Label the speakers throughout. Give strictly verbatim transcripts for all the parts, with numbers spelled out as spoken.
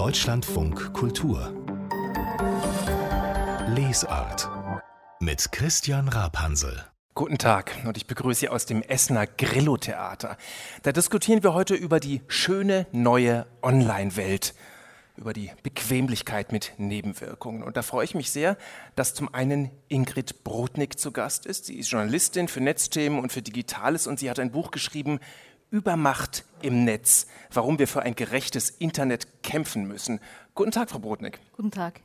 Speaker 1: Deutschlandfunk Kultur Lesart mit Christian Rapansel.
Speaker 2: Guten Tag und ich begrüße Sie aus dem Essener Grillo-Theater. Da diskutieren wir heute über die schöne neue Online-Welt, über die Bequemlichkeit mit Nebenwirkungen. Und da freue ich mich sehr, dass zum einen Ingrid Brodnik zu Gast ist. Sie ist Journalistin für Netzthemen und für Digitales und sie hat ein Buch geschrieben, Übermacht im Netz, warum wir für ein gerechtes Internet kämpfen müssen. Guten Tag, Frau Brodnik.
Speaker 3: Guten Tag.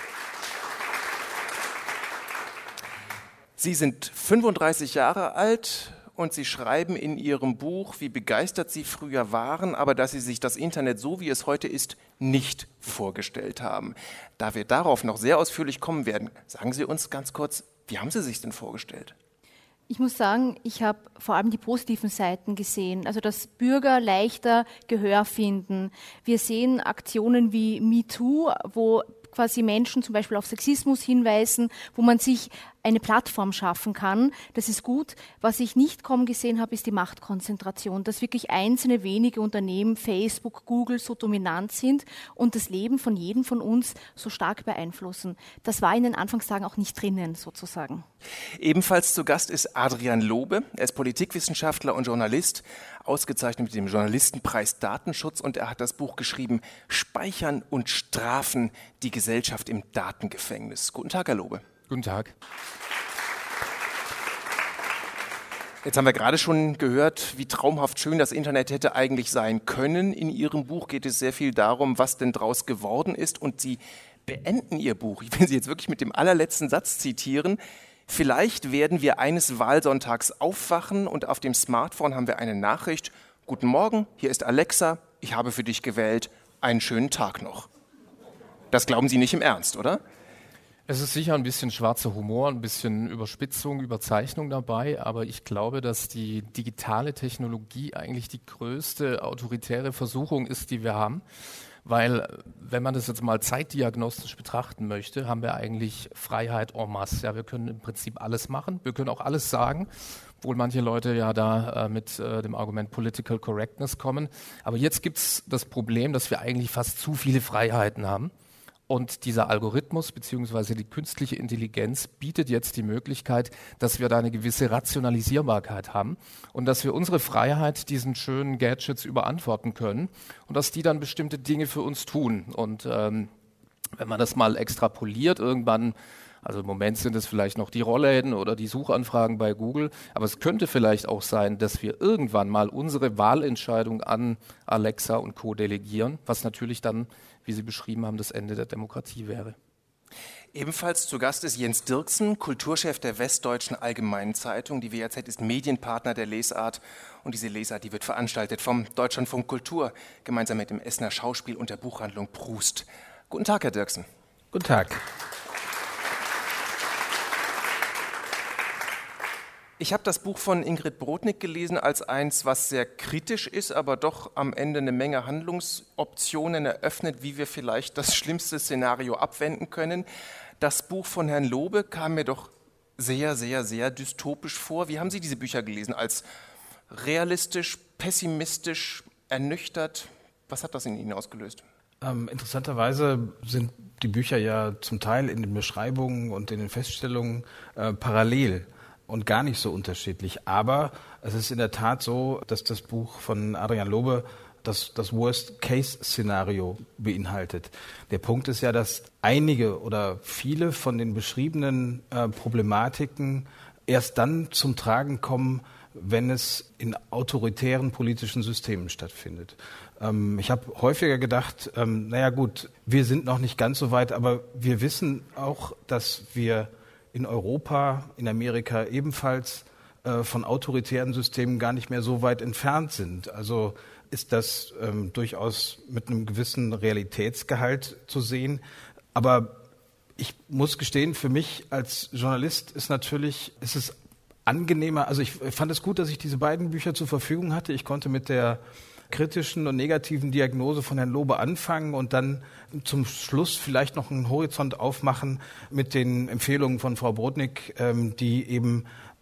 Speaker 2: Sie sind fünfunddreißig Jahre alt und Sie schreiben in Ihrem Buch, wie begeistert Sie früher waren, aber dass Sie sich das Internet so, wie es heute ist, nicht vorgestellt haben. Da wir darauf noch sehr ausführlich kommen werden, sagen Sie uns ganz kurz, wie haben Sie sich denn vorgestellt?
Speaker 3: Ich muss sagen, ich habe vor allem die positiven Seiten gesehen, also dass Bürger leichter Gehör finden. Wir sehen Aktionen wie MeToo, wo quasi Menschen zum Beispiel auf Sexismus hinweisen, wo man sich eine Plattform schaffen kann. Das ist gut. Was ich nicht kommen gesehen habe, ist die Machtkonzentration, dass wirklich einzelne wenige Unternehmen, Facebook, Google, so dominant sind und das Leben von jedem von uns so stark beeinflussen. Das war in den Anfangstagen auch nicht drinnen, sozusagen.
Speaker 2: Ebenfalls zu Gast ist Adrian Lobe. Er ist Politikwissenschaftler und Journalist, ausgezeichnet mit dem Journalistenpreis Datenschutz, und er hat das Buch geschrieben, Speichern und Strafen, die Gesellschaft im Datengefängnis. Guten Tag, Herr Lobe.
Speaker 4: Guten Tag.
Speaker 2: Jetzt haben wir gerade schon gehört, wie traumhaft schön das Internet hätte eigentlich sein können. In Ihrem Buch geht es sehr viel darum, was denn draus geworden ist. Und Sie beenden Ihr Buch, ich will Sie jetzt wirklich mit dem allerletzten Satz zitieren, vielleicht werden wir eines Wahlsonntags aufwachen und auf dem Smartphone haben wir eine Nachricht. Guten Morgen, hier ist Alexa, ich habe für dich gewählt, einen schönen Tag noch. Das glauben Sie nicht im Ernst, oder?
Speaker 4: Es ist sicher ein bisschen schwarzer Humor, ein bisschen Überspitzung, Überzeichnung dabei, aber ich glaube, dass die digitale Technologie eigentlich die größte autoritäre Versuchung ist, die wir haben. Weil, wenn man das jetzt mal zeitdiagnostisch betrachten möchte, haben wir eigentlich Freiheit en masse. Ja, wir können im Prinzip alles machen, wir können auch alles sagen, obwohl manche Leute ja da äh, mit äh, dem Argument Political Correctness kommen. Aber jetzt gibt es das Problem, dass wir eigentlich fast zu viele Freiheiten haben. Und dieser Algorithmus bzw. die künstliche Intelligenz bietet jetzt die Möglichkeit, dass wir da eine gewisse Rationalisierbarkeit haben und dass wir unsere Freiheit diesen schönen Gadgets überantworten können und dass die dann bestimmte Dinge für uns tun. Und ähm, wenn man das mal extrapoliert, irgendwann, also im Moment sind es vielleicht noch die Rollläden oder die Suchanfragen bei Google, aber es könnte vielleicht auch sein, dass wir irgendwann mal unsere Wahlentscheidung an Alexa und Co. delegieren, was natürlich dann, wie Sie beschrieben haben, das Ende der Demokratie wäre.
Speaker 2: Ebenfalls zu Gast ist Jens Dirksen, Kulturchef der Westdeutschen Allgemeinen Zeitung. Die W A Z ist Medienpartner der Lesart und diese Lesart, die wird veranstaltet vom Deutschlandfunk Kultur, gemeinsam mit dem Essener Schauspiel und der Buchhandlung Prust. Guten Tag, Herr Dirksen.
Speaker 5: Guten Tag.
Speaker 2: Ich habe das Buch von Ingrid Brodnik gelesen als eins, was sehr kritisch ist, aber doch am Ende eine Menge Handlungsoptionen eröffnet, wie wir vielleicht das schlimmste Szenario abwenden können. Das Buch von Herrn Lobe kam mir doch sehr, sehr, sehr dystopisch vor. Wie haben Sie diese Bücher gelesen? Als realistisch, pessimistisch, ernüchtert? Was hat das in Ihnen ausgelöst?
Speaker 5: Ähm, interessanterweise sind die Bücher ja zum Teil in den Beschreibungen und in den Feststellungen äh, parallel und gar nicht so unterschiedlich. Aber es ist in der Tat so, dass das Buch von Adrian Lobe das, das Worst-Case-Szenario beinhaltet. Der Punkt ist ja, dass einige oder viele von den beschriebenen äh, Problematiken erst dann zum Tragen kommen, wenn es in autoritären politischen Systemen stattfindet. Ähm, ich habe häufiger gedacht, ähm, naja gut, wir sind noch nicht ganz so weit, aber wir wissen auch, dass wir in Europa, in Amerika ebenfalls äh, von autoritären Systemen gar nicht mehr so weit entfernt sind. Also ist das ähm, durchaus mit einem gewissen Realitätsgehalt zu sehen. Aber ich muss gestehen, für mich als Journalist ist natürlich, ist es angenehmer, also ich fand es gut, dass ich diese beiden Bücher zur Verfügung hatte. Ich konnte mit der kritischen und negativen Diagnose von Herrn Lobe anfangen und dann zum Schluss vielleicht noch einen Horizont aufmachen mit den Empfehlungen von Frau Brodnik, ähm, die eben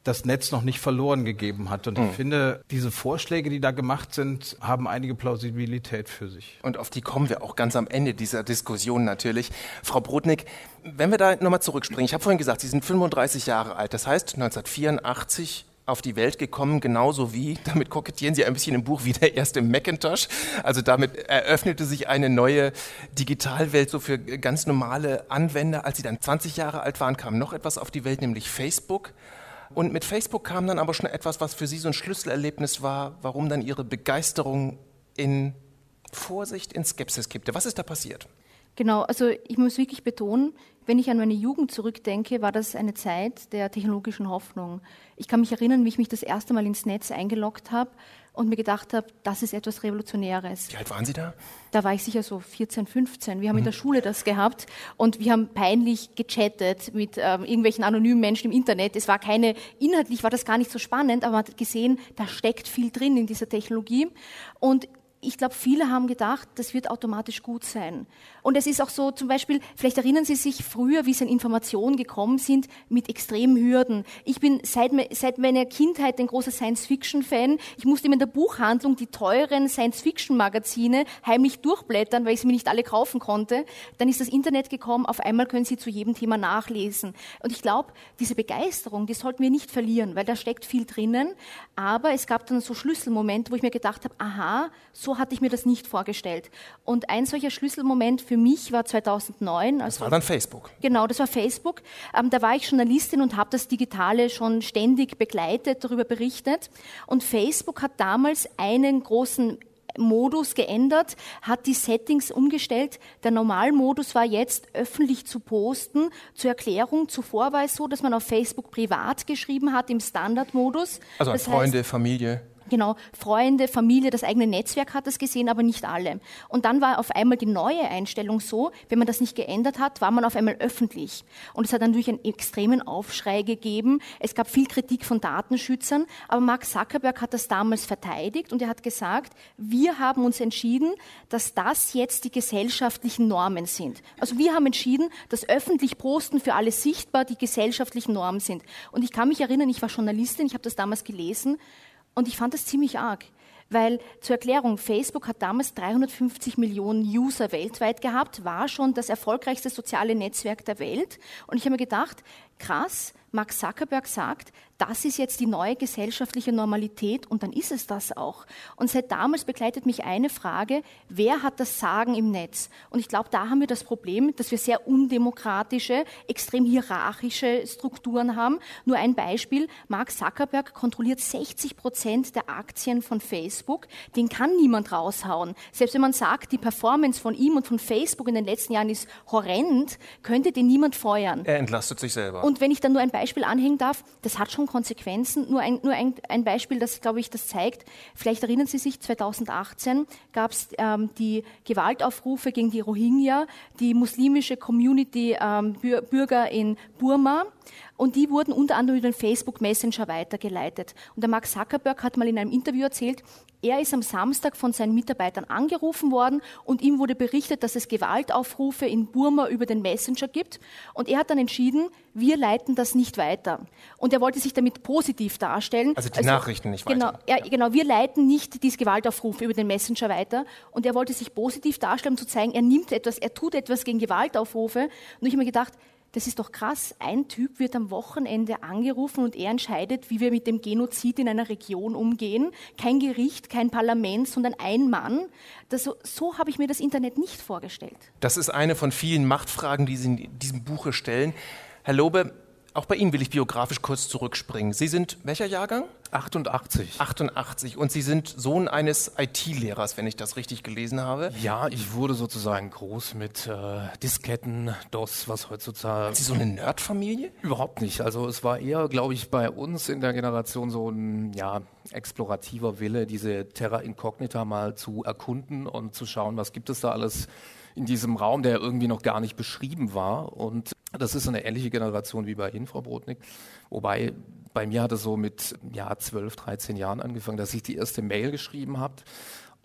Speaker 5: das Netz noch nicht verloren gegeben hat. Und ich mhm. finde, diese Vorschläge, die da gemacht sind, haben einige Plausibilität für sich.
Speaker 2: Und auf die kommen wir auch ganz am Ende dieser Diskussion natürlich. Frau Brodnik, wenn wir da nochmal zurückspringen, ich habe vorhin gesagt, Sie sind fünfunddreißig Jahre alt, das heißt neunzehnhundertvierundachtzig auf die Welt gekommen, genauso wie, damit kokettieren Sie ein bisschen im Buch, wie der erste Macintosh. Also damit eröffnete sich eine neue Digitalwelt so für ganz normale Anwender. Als Sie dann zwanzig Jahre alt waren, kam noch etwas auf die Welt, nämlich Facebook. Und mit Facebook kam dann aber schon etwas, was für Sie so ein Schlüsselerlebnis war, warum dann Ihre Begeisterung in Vorsicht, in Skepsis kippte. Was ist da passiert?
Speaker 3: Genau, also ich muss wirklich betonen, wenn ich an meine Jugend zurückdenke, war das eine Zeit der technologischen Hoffnung. Ich kann mich erinnern, wie ich mich das erste Mal ins Netz eingeloggt habe und mir gedacht habe, das ist etwas Revolutionäres.
Speaker 2: Wie alt waren Sie da?
Speaker 3: Da war ich sicher so vierzehn, fünfzehn. Wir haben mhm. in der Schule das gehabt und wir haben peinlich gechattet mit ähm, irgendwelchen anonymen Menschen im Internet. Es war keine, inhaltlich war das gar nicht so spannend, aber man hat gesehen, da steckt viel drin in dieser Technologie. Und ich glaube, viele haben gedacht, das wird automatisch gut sein. Und es ist auch so, zum Beispiel, vielleicht erinnern Sie sich früher, wie Sie an Informationen gekommen sind, mit extremen Hürden. Ich bin seit, seit meiner Kindheit ein großer Science-Fiction-Fan. Ich musste in der Buchhandlung die teuren Science-Fiction-Magazine heimlich durchblättern, weil ich sie mir nicht alle kaufen konnte. Dann ist das Internet gekommen, auf einmal können Sie zu jedem Thema nachlesen. Und ich glaube, diese Begeisterung, die sollten wir nicht verlieren, weil da steckt viel drinnen. Aber es gab dann so Schlüsselmomente, wo ich mir gedacht habe, aha, so hatte ich mir das nicht vorgestellt. Und ein solcher Schlüsselmoment für mich war zweitausendneun. Also,
Speaker 2: das war dann Facebook.
Speaker 3: Genau, das war Facebook. Ähm, da war ich Journalistin und habe das Digitale schon ständig begleitet, darüber berichtet. Und Facebook hat damals einen großen Modus geändert, hat die Settings umgestellt. Der Normalmodus war jetzt, öffentlich zu posten. Zur Erklärung, zuvor war es so, dass man auf Facebook privat geschrieben hat, im Standardmodus.
Speaker 2: Also an
Speaker 3: das
Speaker 2: Freunde,
Speaker 3: heißt,
Speaker 2: Familie.
Speaker 3: Genau, Freunde, Familie, das eigene Netzwerk hat das gesehen, aber nicht alle. Und dann war auf einmal die neue Einstellung so, wenn man das nicht geändert hat, war man auf einmal öffentlich. Und es hat dann natürlich einen extremen Aufschrei gegeben. Es gab viel Kritik von Datenschützern, aber Mark Zuckerberg hat das damals verteidigt und er hat gesagt, wir haben uns entschieden, dass das jetzt die gesellschaftlichen Normen sind. Also wir haben entschieden, dass öffentlich Posten für alle sichtbar die gesellschaftlichen Normen sind. Und ich kann mich erinnern, ich war Journalistin, ich habe das damals gelesen, und ich fand das ziemlich arg, weil zur Erklärung, Facebook hat damals dreihundertfünfzig Millionen User weltweit gehabt, war schon das erfolgreichste soziale Netzwerk der Welt. Und ich habe mir gedacht, krass, Mark Zuckerberg sagt, das ist jetzt die neue gesellschaftliche Normalität und dann ist es das auch. Und seit damals begleitet mich eine Frage, wer hat das Sagen im Netz? Und ich glaube, da haben wir das Problem, dass wir sehr undemokratische, extrem hierarchische Strukturen haben. Nur ein Beispiel, Mark Zuckerberg kontrolliert sechzig Prozent der Aktien von Facebook, den kann niemand raushauen. Selbst wenn man sagt, die Performance von ihm und von Facebook in den letzten Jahren ist horrend, könnte den niemand feuern.
Speaker 2: Er entlastet sich selber.
Speaker 3: Und wenn ich dann nur ein Beispiel anhängen darf, das hat schon Konsequenzen. Nur ein, nur ein, ein Beispiel, das, glaube ich, das zeigt. Vielleicht erinnern Sie sich, zweitausendachtzehn gab es ähm, die Gewaltaufrufe gegen die Rohingya, die muslimische Community ähm, Bürger in Burma. Und die wurden unter anderem über den Facebook Messenger weitergeleitet. Und der Mark Zuckerberg hat mal in einem Interview erzählt, er ist am Samstag von seinen Mitarbeitern angerufen worden und ihm wurde berichtet, dass es Gewaltaufrufe in Burma über den Messenger gibt. Und er hat dann entschieden, wir leiten das nicht weiter. Und er wollte sich damit positiv darstellen.
Speaker 2: Also die also, Nachrichten nicht
Speaker 3: genau,
Speaker 2: weiter.
Speaker 3: Ja, genau, wir leiten nicht diese Gewaltaufrufe über den Messenger weiter. Und er wollte sich positiv darstellen, um zu zeigen, er nimmt etwas, er tut etwas gegen Gewaltaufrufe. Und ich habe mir gedacht, das ist doch krass, ein Typ wird am Wochenende angerufen und er entscheidet, wie wir mit dem Genozid in einer Region umgehen. Kein Gericht, kein Parlament, sondern ein Mann. Das, so so habe ich mir das Internet nicht vorgestellt.
Speaker 2: Das ist eine von vielen Machtfragen, die Sie in diesem Buche stellen. Herr Lobe, auch bei Ihnen will ich biografisch kurz zurückspringen. Sie sind welcher Jahrgang?
Speaker 4: achtundachtzig.
Speaker 2: achtundachtzig. Und Sie sind Sohn eines I T-Lehrers, wenn ich das richtig gelesen habe.
Speaker 4: Ja, ich wurde sozusagen groß mit äh, Disketten, DOS, was heutzutage...
Speaker 2: Sind Sie so eine Nerdfamilie?
Speaker 4: Überhaupt nicht. Also es war eher, glaube ich, bei uns in der Generation so ein ja, explorativer Wille, diese Terra Incognita mal zu erkunden und zu schauen, was gibt es da alles in diesem Raum, der irgendwie noch gar nicht beschrieben war. Und das ist eine ähnliche Generation wie bei Ihnen, Frau Brodnik. Wobei, bei mir hat es so mit ja, zwölf, dreizehn Jahren angefangen, dass ich die erste Mail geschrieben habe.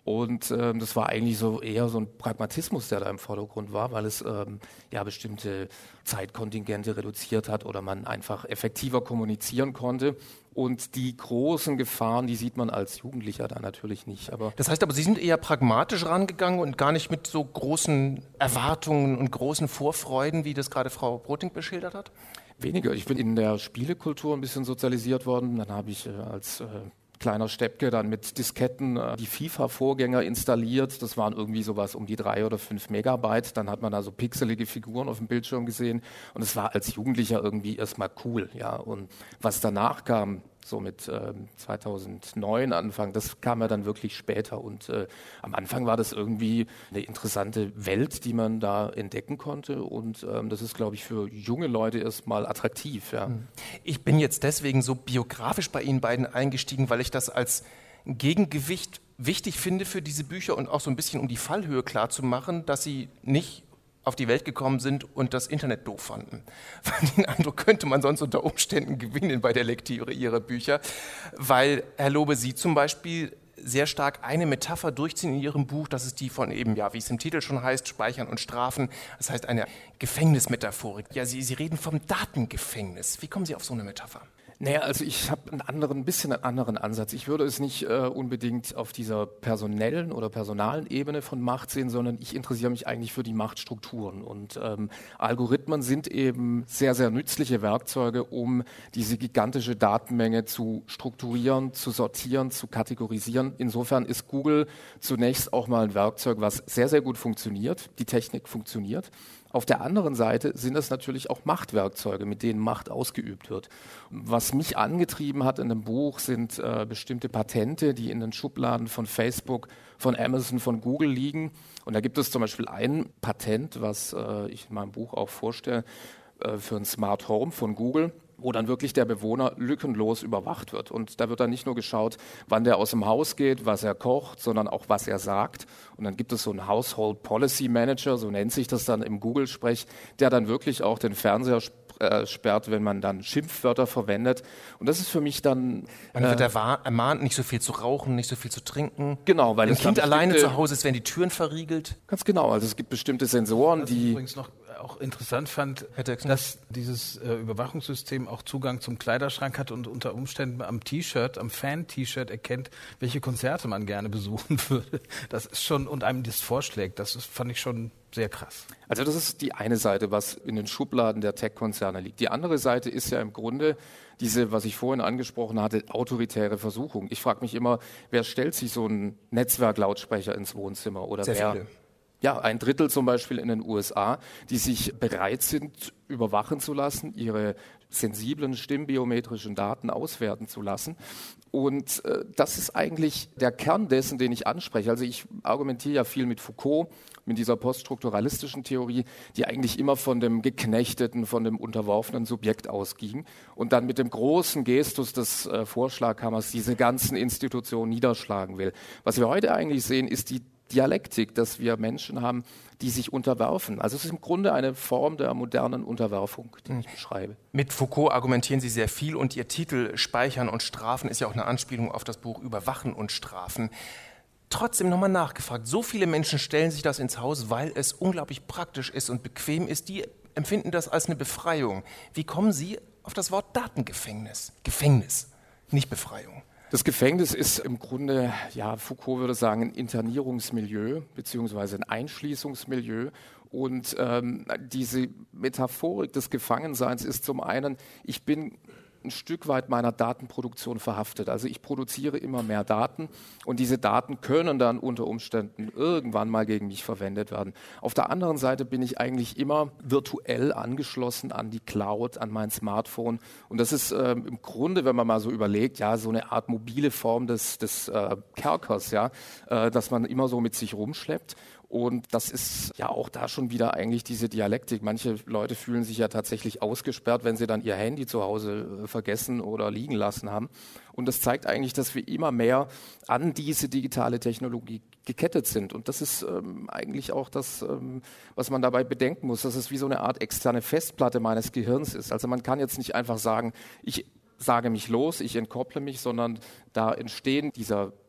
Speaker 4: Und ähm, das war eigentlich so eher so ein Pragmatismus, der da im Vordergrund war, weil es ähm, ja bestimmte Zeitkontingente reduziert hat oder man einfach effektiver kommunizieren konnte. Und die großen Gefahren, die sieht man als Jugendlicher da natürlich nicht. Aber
Speaker 2: das heißt aber, Sie sind eher pragmatisch rangegangen und gar nicht mit so großen Erwartungen und großen Vorfreuden, wie das gerade Frau Broting beschildert hat?
Speaker 4: Weniger. Ich bin in der Spielekultur ein bisschen sozialisiert worden. Dann habe ich äh, als äh, kleiner Steppke dann mit Disketten äh, die FIFA-Vorgänger installiert. Das waren irgendwie sowas um die drei oder fünf Megabyte. Dann hat man da so pixelige Figuren auf dem Bildschirm gesehen. Und es war als Jugendlicher irgendwie erstmal cool. Ja. Und was danach kam, so mit äh, zweitausendneun Anfang, das kam ja dann wirklich später. Und äh, am Anfang war das irgendwie eine interessante Welt, die man da entdecken konnte. Und ähm, das ist, glaube ich, für junge Leute erstmal attraktiv. Ja.
Speaker 2: Ich bin jetzt deswegen so biografisch bei Ihnen beiden eingestiegen, weil ich das als Gegengewicht wichtig finde für diese Bücher und auch so ein bisschen um die Fallhöhe klarzumachen, dass Sie nicht auf die Welt gekommen sind und das Internet doof fanden. Den Eindruck könnte man sonst unter Umständen gewinnen bei der Lektüre ihrer Bücher, weil, Herr Lobe, Sie zum Beispiel sehr stark eine Metapher durchziehen in Ihrem Buch, das ist die von eben, ja, wie es im Titel schon heißt, Speichern und Strafen, das heißt eine Gefängnismetaphorik. Ja, Sie, Sie reden vom Datengefängnis. Wie kommen Sie auf so eine Metapher?
Speaker 4: Naja, also ich habe einen anderen, ein bisschen einen anderen Ansatz. Ich würde es nicht äh, unbedingt auf dieser personellen oder personalen Ebene von Macht sehen, sondern ich interessiere mich eigentlich für die Machtstrukturen. Und ähm, Algorithmen sind eben sehr, sehr nützliche Werkzeuge, um diese gigantische Datenmenge zu strukturieren, zu sortieren, zu kategorisieren. Insofern ist Google zunächst auch mal ein Werkzeug, was sehr, sehr gut funktioniert. Die Technik funktioniert. Auf der anderen Seite sind es natürlich auch Machtwerkzeuge, mit denen Macht ausgeübt wird. Was mich angetrieben hat in dem Buch, sind äh, bestimmte Patente, die in den Schubladen von Facebook, von Amazon, von Google liegen. Und da gibt es zum Beispiel ein Patent, was äh, ich in meinem Buch auch vorstelle, äh, für ein Smart Home von Google, wo dann wirklich der Bewohner lückenlos überwacht wird. Und da wird dann nicht nur geschaut, wann der aus dem Haus geht, was er kocht, sondern auch, was er sagt. Und dann gibt es so einen Household Policy Manager, so nennt sich das dann im Google-Sprech, der dann wirklich auch den Fernseher äh, sperrt, wenn man dann Schimpfwörter verwendet. Und das ist für mich dann...
Speaker 2: Man wird äh, ermahnt, nicht so viel zu rauchen, nicht so viel zu trinken.
Speaker 4: Genau, weil
Speaker 2: wenn ein Kind alleine zu Hause ist, werden die Türen verriegelt.
Speaker 4: Ganz genau, also es gibt bestimmte Sensoren,
Speaker 5: Was
Speaker 4: die...
Speaker 5: ich übrigens noch auch interessant fand, dass dieses äh, Überwachungssystem auch Zugang zum Kleiderschrank hat und unter Umständen am T-Shirt, am Fan-T-Shirt erkennt, welche Konzerte man gerne besuchen würde. Das ist schon, und einem das vorschlägt, das ist, fand ich schon sehr krass.
Speaker 4: Also das ist die eine Seite, was in den Schubladen der Tech-Konzerne liegt. Die andere Seite ist ja im Grunde diese, was ich vorhin angesprochen hatte, autoritäre Versuchung. Ich frage mich immer, wer stellt sich so einen Netzwerklautsprecher ins Wohnzimmer? Oder
Speaker 2: sehr
Speaker 4: wer,
Speaker 2: viele.
Speaker 4: Ja, ein Drittel zum Beispiel in den U S A, die sich bereit sind, überwachen zu lassen, ihre sensiblen stimmbiometrischen Daten auswerten zu lassen. Und äh, das ist eigentlich der Kern dessen, den ich anspreche. Also ich argumentiere ja viel mit Foucault, mit dieser poststrukturalistischen Theorie, die eigentlich immer von dem geknechteten, von dem unterworfenen Subjekt ausging und dann mit dem großen Gestus des äh, Vorschlaghammers diese ganzen Institutionen niederschlagen will. Was wir heute eigentlich sehen, ist die Dialektik, dass wir Menschen haben, die sich unterwerfen. Also es ist im Grunde eine Form der modernen Unterwerfung, die ich beschreibe.
Speaker 2: Mit Foucault argumentieren Sie sehr viel und Ihr Titel Speichern und Strafen ist ja auch eine Anspielung auf das Buch Überwachen und Strafen. Trotzdem nochmal nachgefragt, so viele Menschen stellen sich das ins Haus, weil es unglaublich praktisch ist und bequem ist, die empfinden das als eine Befreiung. Wie kommen Sie auf das Wort Datengefängnis? Gefängnis, nicht Befreiung.
Speaker 4: Das Gefängnis ist im Grunde, ja, Foucault würde sagen, ein Internierungsmilieu beziehungsweise ein Einschließungsmilieu. Und ähm, diese Metaphorik des Gefangenseins ist zum einen, ich bin ein Stück weit meiner Datenproduktion verhaftet. Also ich produziere immer mehr Daten und diese Daten können dann unter Umständen irgendwann mal gegen mich verwendet werden. Auf der anderen Seite bin ich eigentlich immer virtuell angeschlossen an die Cloud, an mein Smartphone. Und das ist äh, im Grunde, wenn man mal so überlegt, ja, so eine Art mobile Form des, des äh, Kerkers, ja, äh, dass man immer so mit sich rumschleppt. Und das ist ja auch da schon wieder eigentlich diese Dialektik. Manche Leute fühlen sich ja tatsächlich ausgesperrt, wenn sie dann ihr Handy zu Hause vergessen oder liegen lassen haben. Und das zeigt eigentlich, dass wir immer mehr an diese digitale Technologie gekettet sind. Und das ist ähm, eigentlich auch das, ähm, was man dabei bedenken muss, dass es wie so eine Art externe Festplatte meines Gehirns ist. Also man kann jetzt nicht einfach sagen, ich sage mich los, ich entkopple mich, sondern da entstehen dieser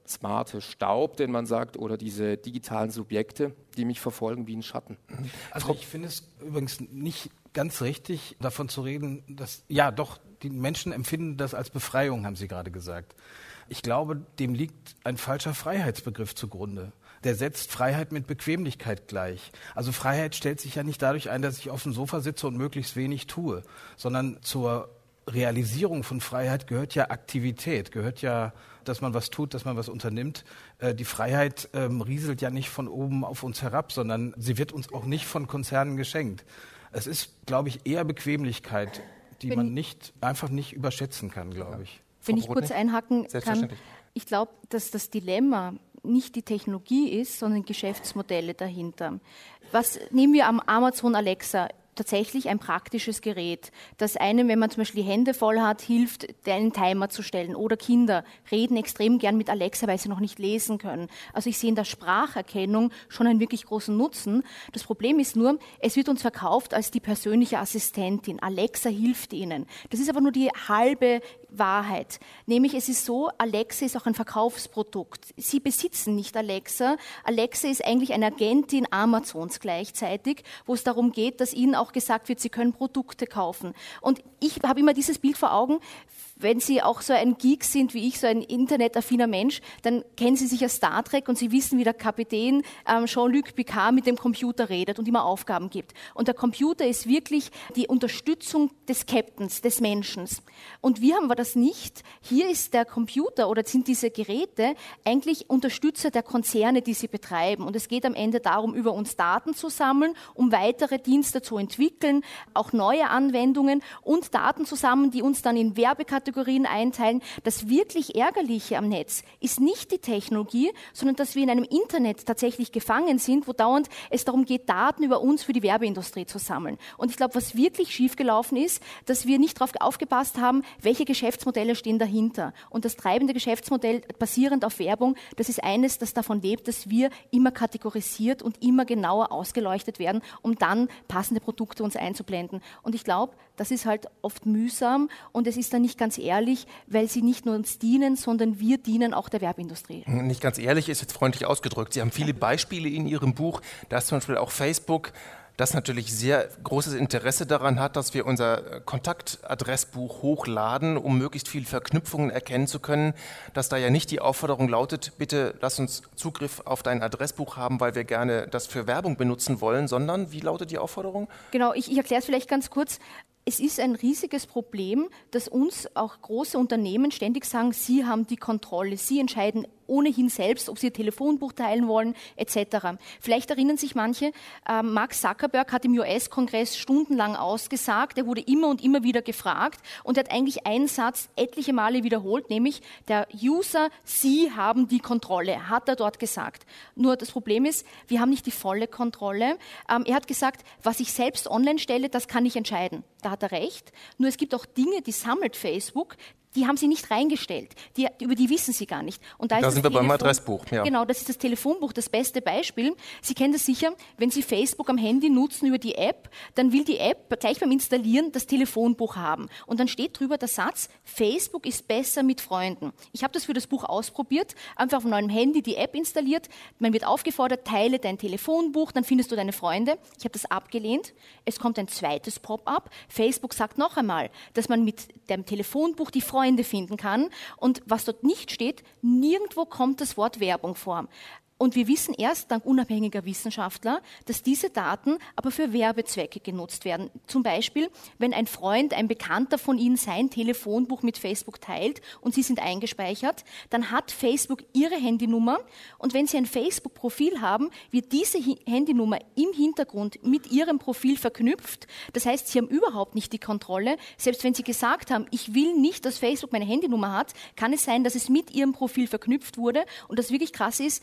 Speaker 4: smarte Staub, den man sagt, oder diese digitalen Subjekte, die mich verfolgen wie ein Schatten.
Speaker 5: Also ich finde es übrigens nicht ganz richtig, davon zu reden, dass, ja doch, die Menschen empfinden das als Befreiung, haben Sie gerade gesagt. Ich glaube, dem liegt ein falscher Freiheitsbegriff zugrunde. Der setzt Freiheit mit Bequemlichkeit gleich. Also Freiheit stellt sich ja nicht dadurch ein, dass ich auf dem Sofa sitze und möglichst wenig tue, sondern zur Realisierung von Freiheit gehört ja Aktivität, gehört ja, dass man was tut, dass man was unternimmt. Äh, die Freiheit ähm, rieselt ja nicht von oben auf uns herab, sondern sie wird uns auch nicht von Konzernen geschenkt. Es ist, glaube ich, eher Bequemlichkeit, die Wenn man nicht, einfach nicht überschätzen kann, glaube ich.
Speaker 3: Wenn ich kurz einhaken kann, ich glaube, dass das Dilemma nicht die Technologie ist, sondern Geschäftsmodelle dahinter. Was nehmen wir am Amazon Alexa? Tatsächlich ein praktisches Gerät, das einem, wenn man zum Beispiel die Hände voll hat, hilft, einen Timer zu stellen. Oder Kinder reden extrem gern mit Alexa, weil sie noch nicht lesen können. Also ich sehe in der Spracherkennung schon einen wirklich großen Nutzen. Das Problem ist nur, es wird uns verkauft als die persönliche Assistentin. Alexa hilft ihnen. Das ist aber nur die halbe Wahrheit. Nämlich es ist so, Alexa ist auch ein Verkaufsprodukt. Sie besitzen nicht Alexa. Alexa ist eigentlich eine Agentin Amazons gleichzeitig, wo es darum geht, dass ihnen auch gesagt wird, sie können Produkte kaufen. Und ich habe immer dieses Bild vor Augen, wenn Sie auch so ein Geek sind wie ich, so ein internetaffiner Mensch, dann kennen Sie sich aus Star Trek und Sie wissen, wie der Kapitän ähm, Jean-Luc Picard mit dem Computer redet und immer Aufgaben gibt. Und der Computer ist wirklich die Unterstützung des Captains, des Menschen. Und wir haben aber das nicht. Hier ist der Computer oder sind diese Geräte eigentlich Unterstützer der Konzerne, die sie betreiben. Und es geht am Ende darum, über uns Daten zu sammeln, um weitere Dienste zu entwickeln, auch neue Anwendungen und Daten zu sammeln, die uns dann in Werbekategorien einteilen. Das wirklich Ärgerliche am Netz ist nicht die Technologie, sondern dass wir in einem Internet tatsächlich gefangen sind, wo dauernd es darum geht, Daten über uns für die Werbeindustrie zu sammeln. Und ich glaube, was wirklich schiefgelaufen ist, dass wir nicht darauf aufgepasst haben, welche Geschäftsmodelle stehen dahinter. Und das treibende Geschäftsmodell basierend auf Werbung, das ist eines, das davon lebt, dass wir immer kategorisiert und immer genauer ausgeleuchtet werden, um dann passende Produkte uns einzublenden. Und ich glaube, das ist halt oft mühsam und es ist dann nicht ganz ehrlich, weil sie nicht nur uns dienen, sondern wir dienen auch der Werbeindustrie.
Speaker 2: Nicht ganz ehrlich ist jetzt freundlich ausgedrückt. Sie haben viele Beispiele in Ihrem Buch, dass zum Beispiel auch Facebook, das natürlich sehr großes Interesse daran hat, dass wir unser Kontaktadressbuch hochladen, um möglichst viele Verknüpfungen erkennen zu können, dass da ja nicht die Aufforderung lautet, bitte lass uns Zugriff auf dein Adressbuch haben, weil wir gerne das für Werbung benutzen wollen, sondern wie lautet die Aufforderung?
Speaker 3: Genau, ich, ich erkläre es vielleicht ganz kurz. Es ist ein riesiges Problem, dass uns auch große Unternehmen ständig sagen, sie haben die Kontrolle, sie entscheiden ohnehin selbst, ob sie ihr Telefonbuch teilen wollen, et cetera. Vielleicht erinnern sich manche, äh, Mark Zuckerberg hat im U S-Kongress stundenlang ausgesagt, er wurde immer und immer wieder gefragt und er hat eigentlich einen Satz etliche Male wiederholt, nämlich der User, sie haben die Kontrolle, hat er dort gesagt. Nur das Problem ist, wir haben nicht die volle Kontrolle. Ähm, er hat gesagt, was ich selbst online stelle, das kann ich entscheiden. Da hat er recht. Nur es gibt auch Dinge, die sammelt Facebook, die haben sie nicht reingestellt, die, über die wissen sie gar nicht. Und da
Speaker 2: da
Speaker 3: ist
Speaker 2: sind wir Telefon, beim Adressbuch. Ja.
Speaker 3: Genau, das ist das Telefonbuch, das beste Beispiel. Sie kennen das sicher, wenn Sie Facebook am Handy nutzen über die App, dann will die App gleich beim Installieren das Telefonbuch haben. Und dann steht drüber der Satz, Facebook ist besser mit Freunden. Ich habe das für das Buch ausprobiert, einfach auf meinem Handy die App installiert. Man wird aufgefordert, teile dein Telefonbuch, dann findest du deine Freunde. Ich habe das abgelehnt. Es kommt ein zweites Pop-up. Facebook sagt noch einmal, dass man mit dem Telefonbuch die Freunde Freunde finden kann. Und was dort nicht steht, nirgendwo kommt das Wort Werbung vor. Und wir wissen erst dank unabhängiger Wissenschaftler, dass diese Daten aber für Werbezwecke genutzt werden. Zum Beispiel, wenn ein Freund, ein Bekannter von Ihnen sein Telefonbuch mit Facebook teilt und Sie sind eingespeichert, dann hat Facebook Ihre Handynummer und wenn Sie ein Facebook-Profil haben, wird diese Handynummer im Hintergrund mit Ihrem Profil verknüpft. Das heißt, Sie haben überhaupt nicht die Kontrolle. Selbst wenn Sie gesagt haben, ich will nicht, dass Facebook meine Handynummer hat, kann es sein, dass es mit Ihrem Profil verknüpft wurde. Und das wirklich krass ist, das wird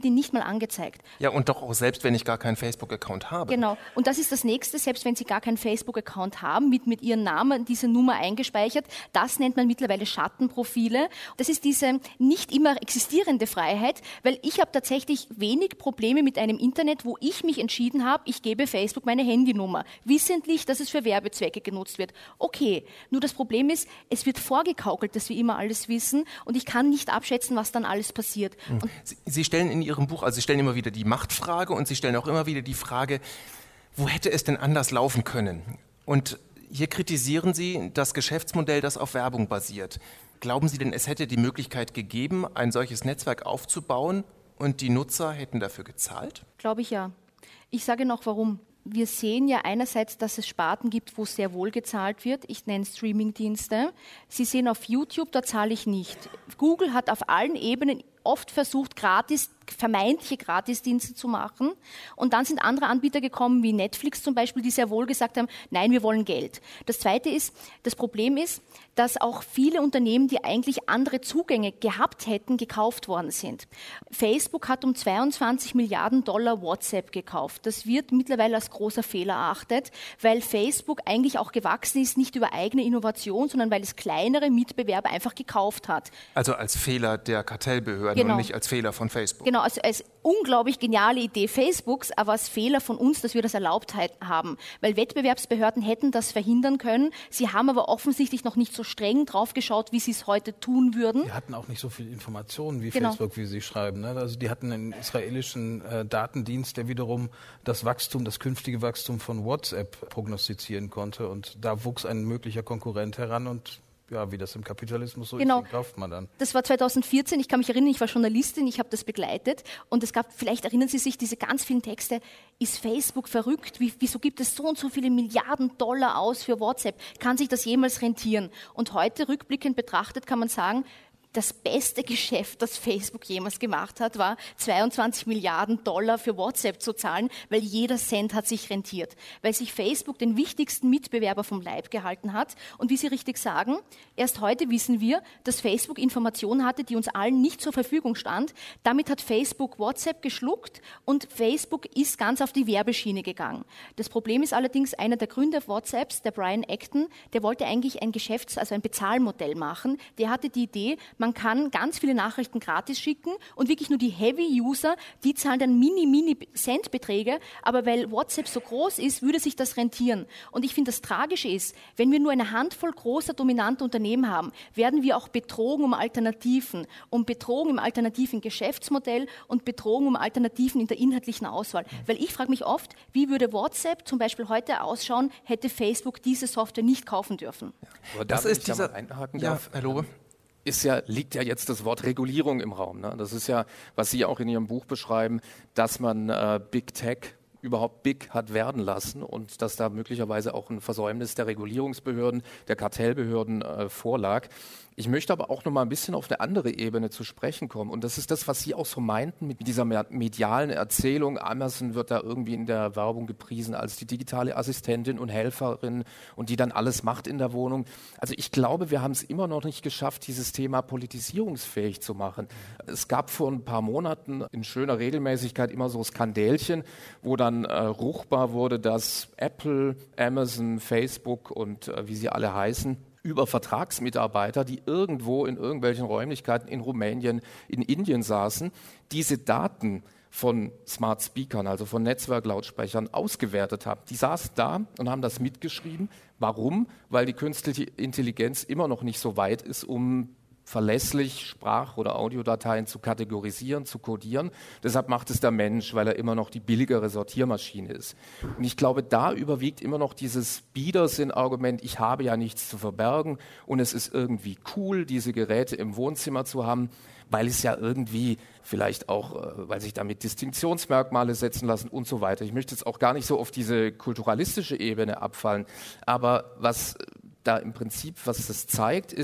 Speaker 3: wird Ihnen nicht mal angezeigt.
Speaker 2: Ja, und doch auch selbst, wenn ich gar keinen Facebook-Account habe.
Speaker 3: Genau. Und das ist das Nächste, selbst wenn Sie gar keinen Facebook-Account haben, mit, mit Ihrem Namen diese Nummer eingespeichert, das nennt man mittlerweile Schattenprofile. Das ist diese nicht immer existierende Freiheit, weil ich habe tatsächlich wenig Probleme mit einem Internet, wo ich mich entschieden habe, ich gebe Facebook meine Handynummer, wissentlich, dass es für Werbezwecke genutzt wird. Okay, nur das Problem ist, es wird vorgegaukelt, dass wir immer alles wissen und ich kann nicht abschätzen, was dann alles passiert. Und
Speaker 2: Sie, Sie stellen in Ihrem Buch, also Sie stellen immer wieder die Machtfrage und Sie stellen auch immer wieder die Frage, wo hätte es denn anders laufen können? Und hier kritisieren Sie das Geschäftsmodell, das auf Werbung basiert. Glauben Sie denn, es hätte die Möglichkeit gegeben, ein solches Netzwerk aufzubauen und die Nutzer hätten dafür gezahlt?
Speaker 3: Glaube ich ja. Ich sage noch warum. Wir sehen ja einerseits, dass es Sparten gibt, wo sehr wohl gezahlt wird. Ich nenne Streamingdienste. Sie sehen auf YouTube, da zahle ich nicht. Google hat auf allen Ebenen oft versucht, gratis, vermeintliche Gratisdienste zu machen. Und dann sind andere Anbieter gekommen, wie Netflix zum Beispiel, die sehr wohl gesagt haben, nein, wir wollen Geld. Das Zweite ist, das Problem ist, dass auch viele Unternehmen, die eigentlich andere Zugänge gehabt hätten, gekauft worden sind. Facebook hat um zweiundzwanzig Milliarden Dollar WhatsApp gekauft. Das wird mittlerweile als großer Fehler erachtet, weil Facebook eigentlich auch gewachsen ist, nicht über eigene Innovation, sondern weil es kleinere Mitbewerber einfach gekauft hat.
Speaker 2: Also als Fehler der Kartellbehörden
Speaker 3: Genau.
Speaker 2: und nicht als Fehler von Facebook.
Speaker 3: Genau, also als unglaublich geniale Idee Facebooks, aber als Fehler von uns, dass wir das erlaubt haben. Weil Wettbewerbsbehörden hätten das verhindern können. Sie haben aber offensichtlich noch nicht so streng drauf geschaut, wie sie es heute tun würden.
Speaker 5: Die hatten auch nicht so viel Informationen wie
Speaker 3: Genau.
Speaker 5: Facebook, wie Sie schreiben. Ne? Also die hatten einen israelischen äh, Datendienst, der wiederum das Wachstum, das künftige Wachstum von WhatsApp prognostizieren konnte. Und da wuchs ein möglicher Konkurrent heran und ja, wie das im Kapitalismus so
Speaker 3: Genau.
Speaker 5: ist, den kauft man dann.
Speaker 3: Das war zweitausendvierzehn, ich kann mich erinnern, ich war Journalistin, ich habe das begleitet und es gab, vielleicht erinnern Sie sich, diese ganz vielen Texte, ist Facebook verrückt? Wie, wieso gibt es so und so viele Milliarden Dollar aus für WhatsApp? Kann sich das jemals rentieren? Und heute, rückblickend betrachtet, kann man sagen, das beste Geschäft, das Facebook jemals gemacht hat, war zweiundzwanzig Milliarden Dollar für WhatsApp zu zahlen, weil jeder Cent hat sich rentiert. Weil sich Facebook den wichtigsten Mitbewerber vom Leib gehalten hat. Und wie Sie richtig sagen, erst heute wissen wir, dass Facebook Informationen hatte, die uns allen nicht zur Verfügung stand. Damit hat Facebook WhatsApp geschluckt und Facebook ist ganz auf die Werbeschiene gegangen. Das Problem ist allerdings, einer der Gründer WhatsApps, der Brian Acton, der wollte eigentlich ein Geschäfts-, also ein Bezahlmodell machen. Der hatte die Idee, man kann ganz viele Nachrichten gratis schicken und wirklich nur die Heavy-User, die zahlen dann mini-mini-Centbeträge, aber weil WhatsApp so groß ist, würde sich das rentieren. Und ich finde, das Tragische ist, wenn wir nur eine Handvoll großer, dominanter Unternehmen haben, werden wir auch betrogen um Alternativen, um betrogen im alternativen Geschäftsmodell und betrogen um Alternativen in der inhaltlichen Auswahl. Weil ich frage mich oft, wie würde WhatsApp zum Beispiel heute ausschauen, hätte Facebook diese Software nicht kaufen dürfen.
Speaker 4: Aber
Speaker 2: Das
Speaker 4: da, wenn
Speaker 2: ist
Speaker 4: ich da
Speaker 2: dieser-
Speaker 4: mal einhaken
Speaker 2: Ja,
Speaker 4: darf,
Speaker 2: Herr Lobe.
Speaker 4: ist ja, liegt ja jetzt das Wort Regulierung im Raum. Ne? Das ist ja, was Sie auch in Ihrem Buch beschreiben, dass man äh, Big Tech überhaupt big hat werden lassen und dass da möglicherweise auch ein Versäumnis der Regulierungsbehörden, der Kartellbehörden äh, vorlag. Ich möchte aber auch noch mal ein bisschen auf eine andere Ebene zu sprechen kommen. Und das ist das, was Sie auch so meinten mit dieser medialen Erzählung. Amazon wird da irgendwie in der Werbung gepriesen als die digitale Assistentin und Helferin und die dann alles macht in der Wohnung. Also ich glaube, wir haben es immer noch nicht geschafft, dieses Thema politisierungsfähig zu machen. Es gab vor ein paar Monaten in schöner Regelmäßigkeit immer so Skandälchen, wo dann äh, ruchbar wurde, dass Apple, Amazon, Facebook und äh, wie sie alle heißen, über Vertragsmitarbeiter, die irgendwo in irgendwelchen Räumlichkeiten in Rumänien, in Indien saßen, diese Daten von Smart Speakern, also von Netzwerklautsprechern, ausgewertet haben. Die saßen da und haben das mitgeschrieben. Warum? Weil die künstliche Intelligenz immer noch nicht so weit ist, um verlässlich Sprach- oder Audiodateien zu kategorisieren, zu codieren. Deshalb macht es der Mensch, weil er immer noch die billigere Sortiermaschine ist. Und ich glaube, da überwiegt immer noch dieses Biedersinn-Argument, ich habe ja nichts zu verbergen und es ist irgendwie cool, diese Geräte im Wohnzimmer zu haben, weil es ja irgendwie vielleicht auch, äh, weil sich damit Distinktionsmerkmale setzen lassen und so weiter. Ich möchte jetzt auch gar nicht so auf diese kulturalistische Ebene abfallen, aber was da im Prinzip, was das zeigt, ist,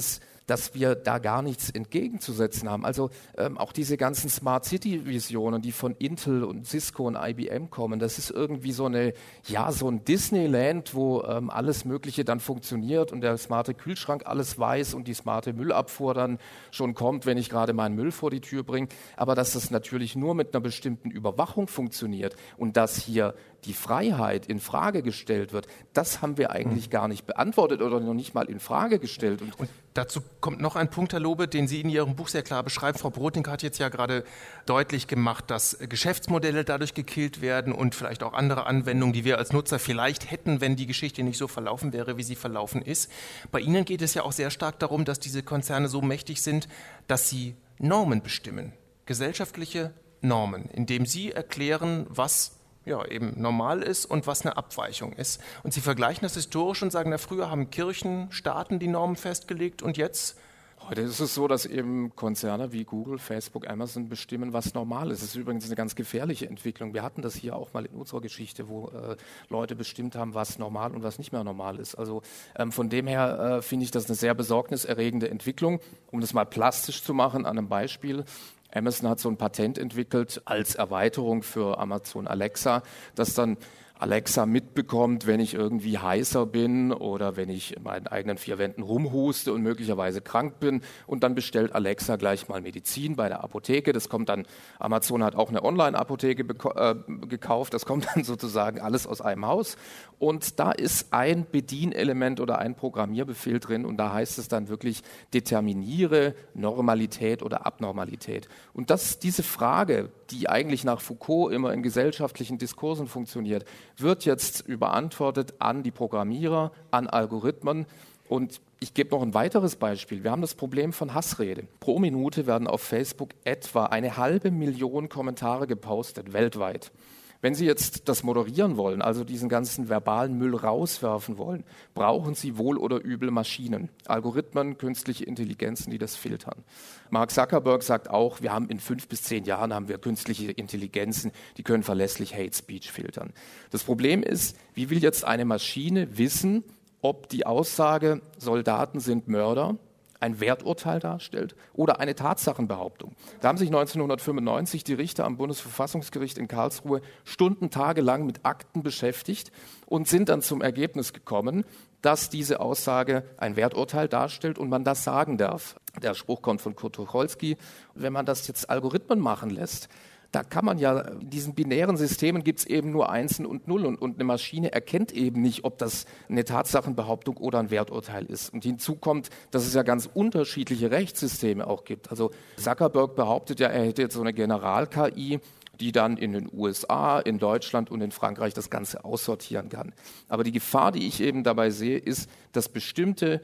Speaker 4: dass wir da gar nichts entgegenzusetzen haben. Also ähm, auch diese ganzen Smart City Visionen, die von Intel und Cisco und I B M kommen, das ist irgendwie so eine, ja, so ein Disneyland, wo ähm, alles Mögliche dann funktioniert und der smarte Kühlschrank alles weiß und die smarte Müllabfuhr dann schon kommt, wenn ich gerade meinen Müll vor die Tür bringe. Aber dass das natürlich nur mit einer bestimmten Überwachung funktioniert und dass hier die Freiheit in Frage gestellt wird, das haben wir eigentlich gar nicht beantwortet oder noch nicht mal in Frage gestellt. Und,
Speaker 2: und dazu kommt noch ein Punkt, Herr Lobe, den Sie in Ihrem Buch sehr klar beschreiben. Frau Brodnik hat jetzt ja gerade deutlich gemacht, dass Geschäftsmodelle dadurch gekillt werden und vielleicht auch andere Anwendungen, die wir als Nutzer vielleicht hätten, wenn die Geschichte nicht so verlaufen wäre, wie sie verlaufen ist. Bei Ihnen geht es ja auch sehr stark darum, dass diese Konzerne so mächtig sind, dass sie Normen bestimmen, gesellschaftliche Normen, indem sie erklären, was ja, eben normal ist und was eine Abweichung ist. Und Sie vergleichen das historisch und sagen, na, früher haben Kirchen, Staaten die Normen festgelegt und jetzt?
Speaker 4: Heute ist es so, dass eben Konzerne wie Google, Facebook, Amazon bestimmen, was normal ist. Das ist übrigens eine ganz gefährliche Entwicklung. Wir hatten das hier auch mal in unserer Geschichte, wo äh, Leute bestimmt haben, was normal und was nicht mehr normal ist. Also ähm, von dem her äh, finde ich das eine sehr besorgniserregende Entwicklung. Um das mal plastisch zu machen an einem Beispiel. Amazon hat so ein Patent entwickelt als Erweiterung für Amazon Alexa, das dann Alexa mitbekommt, wenn ich irgendwie heißer bin oder wenn ich in meinen eigenen vier Wänden rumhuste und möglicherweise krank bin. Und dann bestellt Alexa gleich mal Medizin bei der Apotheke. Das kommt dann, Amazon hat auch eine Online-Apotheke äh, gekauft. Das kommt dann sozusagen alles aus einem Haus. Und da ist ein Bedienelement oder ein Programmierbefehl drin. Und da heißt es dann wirklich, determiniere Normalität oder Abnormalität. Und das, diese Frage, die eigentlich nach Foucault immer in gesellschaftlichen Diskursen funktioniert, wird jetzt überantwortet an die Programmierer, an Algorithmen. Und ich gebe noch ein weiteres Beispiel. Wir haben das Problem von Hassrede. Pro Minute werden auf Facebook etwa eine halbe Million Kommentare gepostet, weltweit. Wenn Sie jetzt das moderieren wollen, also diesen ganzen verbalen Müll rauswerfen wollen, brauchen Sie wohl oder übel Maschinen, Algorithmen, künstliche Intelligenzen, die das filtern. Mark Zuckerberg sagt auch, wir haben in fünf bis zehn Jahren haben wir künstliche Intelligenzen, die können verlässlich Hate Speech filtern. Das Problem ist, wie will jetzt eine Maschine wissen, ob die Aussage, Soldaten sind Mörder, ein Werturteil darstellt oder eine Tatsachenbehauptung. Da haben sich neunzehnhundertfünfundneunzig die Richter am Bundesverfassungsgericht in Karlsruhe Stunden, tagelang mit Akten beschäftigt und sind dann zum Ergebnis gekommen, dass diese Aussage ein Werturteil darstellt und man das sagen darf. Der Spruch kommt von Kurt Tucholsky. Wenn man das jetzt Algorithmen machen lässt, da kann man ja, in diesen binären Systemen gibt es eben nur Einsen und Nullen und, und eine Maschine erkennt eben nicht, ob das eine Tatsachenbehauptung oder ein Werturteil ist. Und hinzu kommt, dass es ja ganz unterschiedliche Rechtssysteme auch gibt. Also Zuckerberg behauptet ja, er hätte jetzt so eine General-K I, die dann in den U S A, in Deutschland und in Frankreich das Ganze aussortieren kann. Aber die Gefahr, die ich eben dabei sehe, ist, dass bestimmte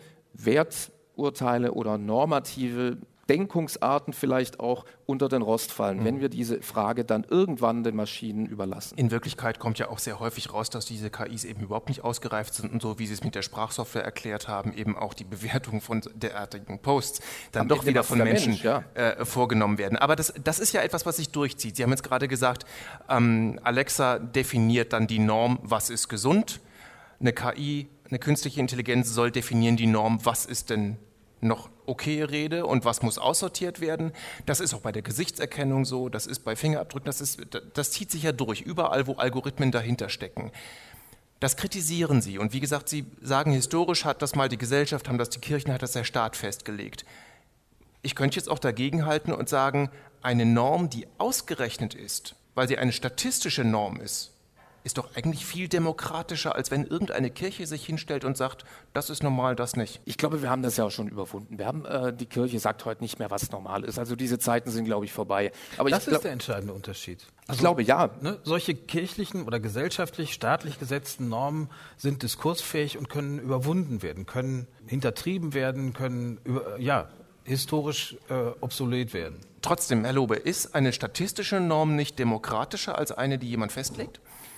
Speaker 4: Werturteile oder normative Denkungsarten vielleicht auch unter den Rost fallen, mhm. wenn wir diese Frage dann irgendwann den Maschinen überlassen.
Speaker 2: In Wirklichkeit kommt ja auch sehr häufig raus, dass diese K Is eben überhaupt nicht ausgereift sind und so, wie Sie es mit der Sprachsoftware erklärt haben, eben auch die Bewertung von derartigen Posts dann Am doch wieder von Menschen Mensch, ja. äh, vorgenommen werden. Aber das, das ist ja etwas, was sich durchzieht. Sie haben jetzt gerade gesagt, ähm, Alexa definiert dann die Norm, was ist gesund. Eine K I, eine künstliche Intelligenz soll definieren die Norm, was ist denn noch okay Rede und was muss aussortiert werden. Das ist auch bei der Gesichtserkennung so, das ist bei Fingerabdrücken, das, ist, das zieht sich ja durch, überall, wo Algorithmen dahinter stecken. Das kritisieren Sie und wie gesagt, Sie sagen, historisch hat das mal die Gesellschaft, haben das die Kirchen, hat das der Staat festgelegt. Ich könnte jetzt auch dagegenhalten und sagen, eine Norm, die ausgerechnet ist, weil sie eine statistische Norm ist, ist doch eigentlich viel demokratischer, als wenn irgendeine Kirche sich hinstellt und sagt, das ist normal, das nicht.
Speaker 4: Ich glaube, wir haben das ja auch schon überwunden. Wir haben, äh, die Kirche sagt heute nicht mehr, was normal ist. Also diese Zeiten sind, glaube ich, vorbei. Aber
Speaker 5: das
Speaker 4: ich glaub,
Speaker 5: ist der entscheidende Unterschied.
Speaker 4: Also, ich glaube, ja.
Speaker 5: Ne, solche kirchlichen oder gesellschaftlich, staatlich gesetzten Normen sind diskursfähig und können überwunden werden, können hintertrieben werden, können über, ja, historisch äh, obsolet werden.
Speaker 2: Trotzdem, Herr Lobe, ist eine statistische Norm nicht demokratischer als eine, die jemand festlegt?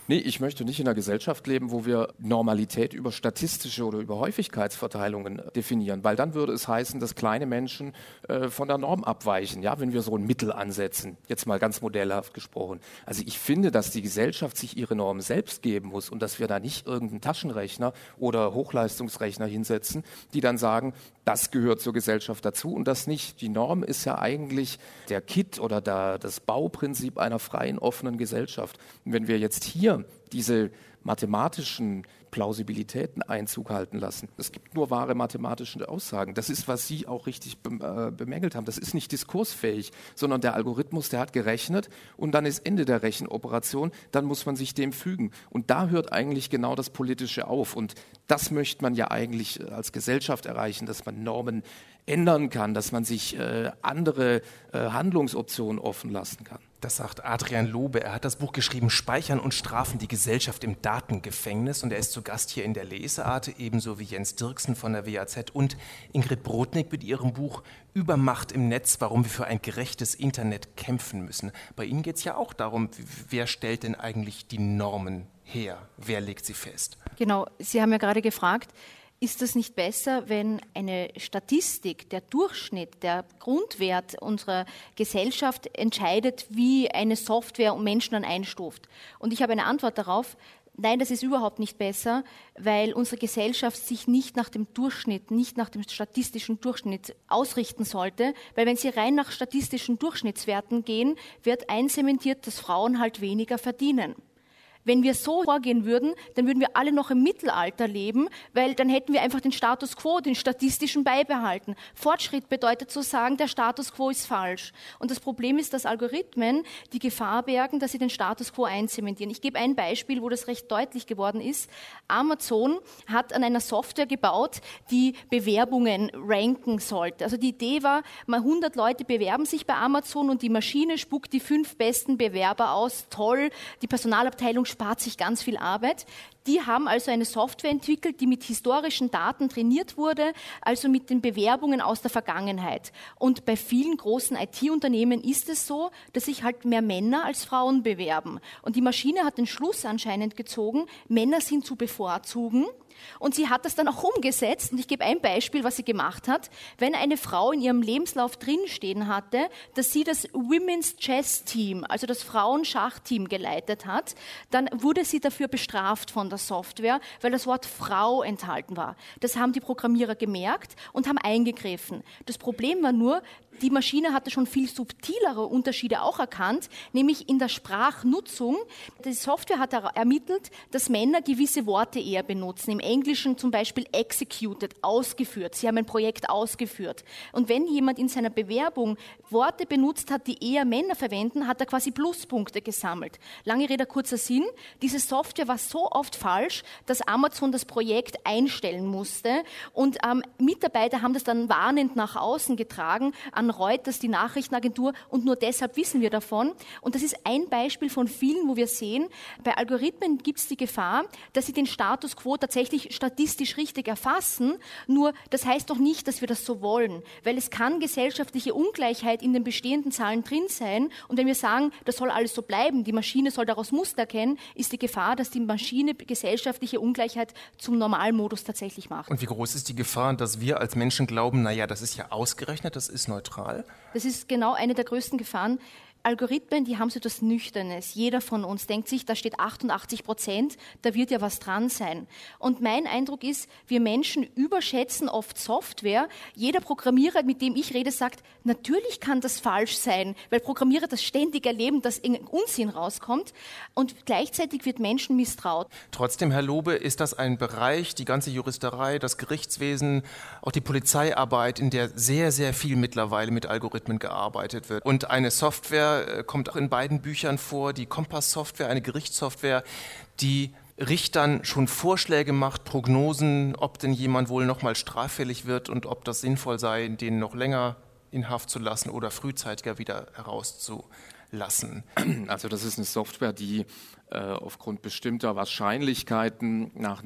Speaker 4: Nee, ich möchte nicht in einer Gesellschaft leben, wo wir Normalität über statistische oder über Häufigkeitsverteilungen definieren, weil dann würde es heißen, dass kleine Menschen äh, von der Norm abweichen, ja, wenn wir so ein Mittel ansetzen, jetzt mal ganz modellhaft gesprochen. Also ich finde, dass die Gesellschaft sich ihre Normen selbst geben muss und dass wir da nicht irgendeinen Taschenrechner oder Hochleistungsrechner hinsetzen, die dann sagen, das gehört zur Gesellschaft dazu und das nicht. Die Norm ist ja eigentlich der Kit oder der, das Bauprinzip einer freien, offenen Gesellschaft. Und wenn wir jetzt hier diese mathematischen Plausibilitäten Einzug halten lassen. Es gibt nur wahre mathematische Aussagen. Das ist, was Sie auch richtig be- äh, bemängelt haben. Das ist nicht diskursfähig, sondern der Algorithmus, der hat gerechnet und dann ist Ende der Rechenoperation, dann muss man sich dem fügen. Und da hört eigentlich genau das Politische auf. Und das möchte man ja eigentlich als Gesellschaft erreichen, dass man Normen ändern kann, dass man sich äh, andere äh, Handlungsoptionen offen lassen kann.
Speaker 2: Das sagt Adrian Lobe. Er hat das Buch geschrieben, Speichern und Strafen, die Gesellschaft im Datengefängnis. Und er ist zu Gast hier in der Leseart, ebenso wie Jens Dirksen von der W A Z und Ingrid Brodnik mit ihrem Buch Übermacht im Netz, warum wir für ein gerechtes Internet kämpfen müssen. Bei Ihnen geht es ja auch darum, wer stellt denn eigentlich die Normen her? Wer legt sie fest?
Speaker 3: Genau, Sie haben ja gerade gefragt, ist es nicht besser, wenn eine Statistik, der Durchschnitt, der Grundwert unserer Gesellschaft entscheidet, wie eine Software Menschen dann einstuft? Und ich habe eine Antwort darauf. Nein, das ist überhaupt nicht besser, weil unsere Gesellschaft sich nicht nach dem Durchschnitt, nicht nach dem statistischen Durchschnitt ausrichten sollte, weil wenn Sie rein nach statistischen Durchschnittswerten gehen, wird einzementiert, dass Frauen halt weniger verdienen. Wenn wir so vorgehen würden, dann würden wir alle noch im Mittelalter leben, weil dann hätten wir einfach den Status quo, den statistischen beibehalten. Fortschritt bedeutet zu sagen, der Status quo ist falsch. Und das Problem ist, dass Algorithmen die Gefahr bergen, dass sie den Status quo einzementieren. Ich gebe ein Beispiel, wo das recht deutlich geworden ist. Amazon hat an einer Software gebaut, die Bewerbungen ranken sollte. Also die Idee war, mal hundert Leute bewerben sich bei Amazon und die Maschine spuckt die fünf besten Bewerber aus. Toll, die Personalabteilung spart sich ganz viel Arbeit. Die haben also eine Software entwickelt, die mit historischen Daten trainiert wurde, also mit den Bewerbungen aus der Vergangenheit. Und bei vielen großen I T-Unternehmen ist es so, dass sich halt mehr Männer als Frauen bewerben. Und die Maschine hat den Schluss anscheinend gezogen, Männer sind zu bevorzugen. Und sie hat das dann auch umgesetzt. Und ich gebe ein Beispiel, was sie gemacht hat. Wenn eine Frau in ihrem Lebenslauf drinstehen hatte, dass sie das Women's Chess Team, also das Frauenschachteam geleitet hat, dann wurde sie dafür bestraft von der Software, weil das Wort Frau enthalten war. Das haben die Programmierer gemerkt und haben eingegriffen. Das Problem war nur, die Maschine hatte schon viel subtilere Unterschiede auch erkannt, nämlich in der Sprachnutzung. Die Software hat ermittelt, dass Männer gewisse Worte eher benutzen. Im Englischen zum Beispiel executed, ausgeführt. Sie haben ein Projekt ausgeführt. Und wenn jemand in seiner Bewerbung Worte benutzt hat, die eher Männer verwenden, hat er quasi Pluspunkte gesammelt. Lange Rede, kurzer Sinn. Diese Software war so oft falsch, dass Amazon das Projekt einstellen musste. Und ähm, Mitarbeiter haben das dann warnend nach außen getragen an Reuters, die Nachrichtenagentur, und nur deshalb wissen wir davon. Und das ist ein Beispiel von vielen, wo wir sehen, bei Algorithmen gibt es die Gefahr, dass sie den Status quo tatsächlich statistisch richtig erfassen, nur das heißt doch nicht, dass wir das so wollen, weil es kann gesellschaftliche Ungleichheit in den bestehenden Zahlen drin sein und wenn wir sagen, das soll alles so bleiben, die Maschine soll daraus Muster erkennen, ist die Gefahr, dass die Maschine gesellschaftliche Ungleichheit zum Normalmodus tatsächlich macht.
Speaker 2: Und wie groß ist die Gefahr, dass wir als Menschen glauben, naja, das ist ja ausgerechnet, das ist neutral?
Speaker 3: Das ist genau eine der größten Gefahren. Algorithmen, die haben so etwas Nüchternes. Jeder von uns denkt sich, da steht achtundachtzig Prozent, da wird ja was dran sein. Und mein Eindruck ist, wir Menschen überschätzen oft Software. Jeder Programmierer, mit dem ich rede, sagt, natürlich kann das falsch sein, weil Programmierer das ständig erleben, dass irgendein Unsinn rauskommt. Und gleichzeitig wird Menschen misstraut.
Speaker 2: Trotzdem, Herr Lobe, ist das ein Bereich, die ganze Juristerei, das Gerichtswesen, auch die Polizeiarbeit, in der sehr, sehr viel mittlerweile mit Algorithmen gearbeitet wird. Und eine Software kommt auch in beiden Büchern vor, die Kompass-Software, eine Gerichtssoftware, die Richtern schon Vorschläge macht, Prognosen, ob denn jemand wohl nochmal straffällig wird und ob das sinnvoll sei, den noch länger in Haft zu lassen oder frühzeitiger wieder herauszulassen.
Speaker 4: Also das ist eine Software, die äh, aufgrund bestimmter Wahrscheinlichkeiten nach einem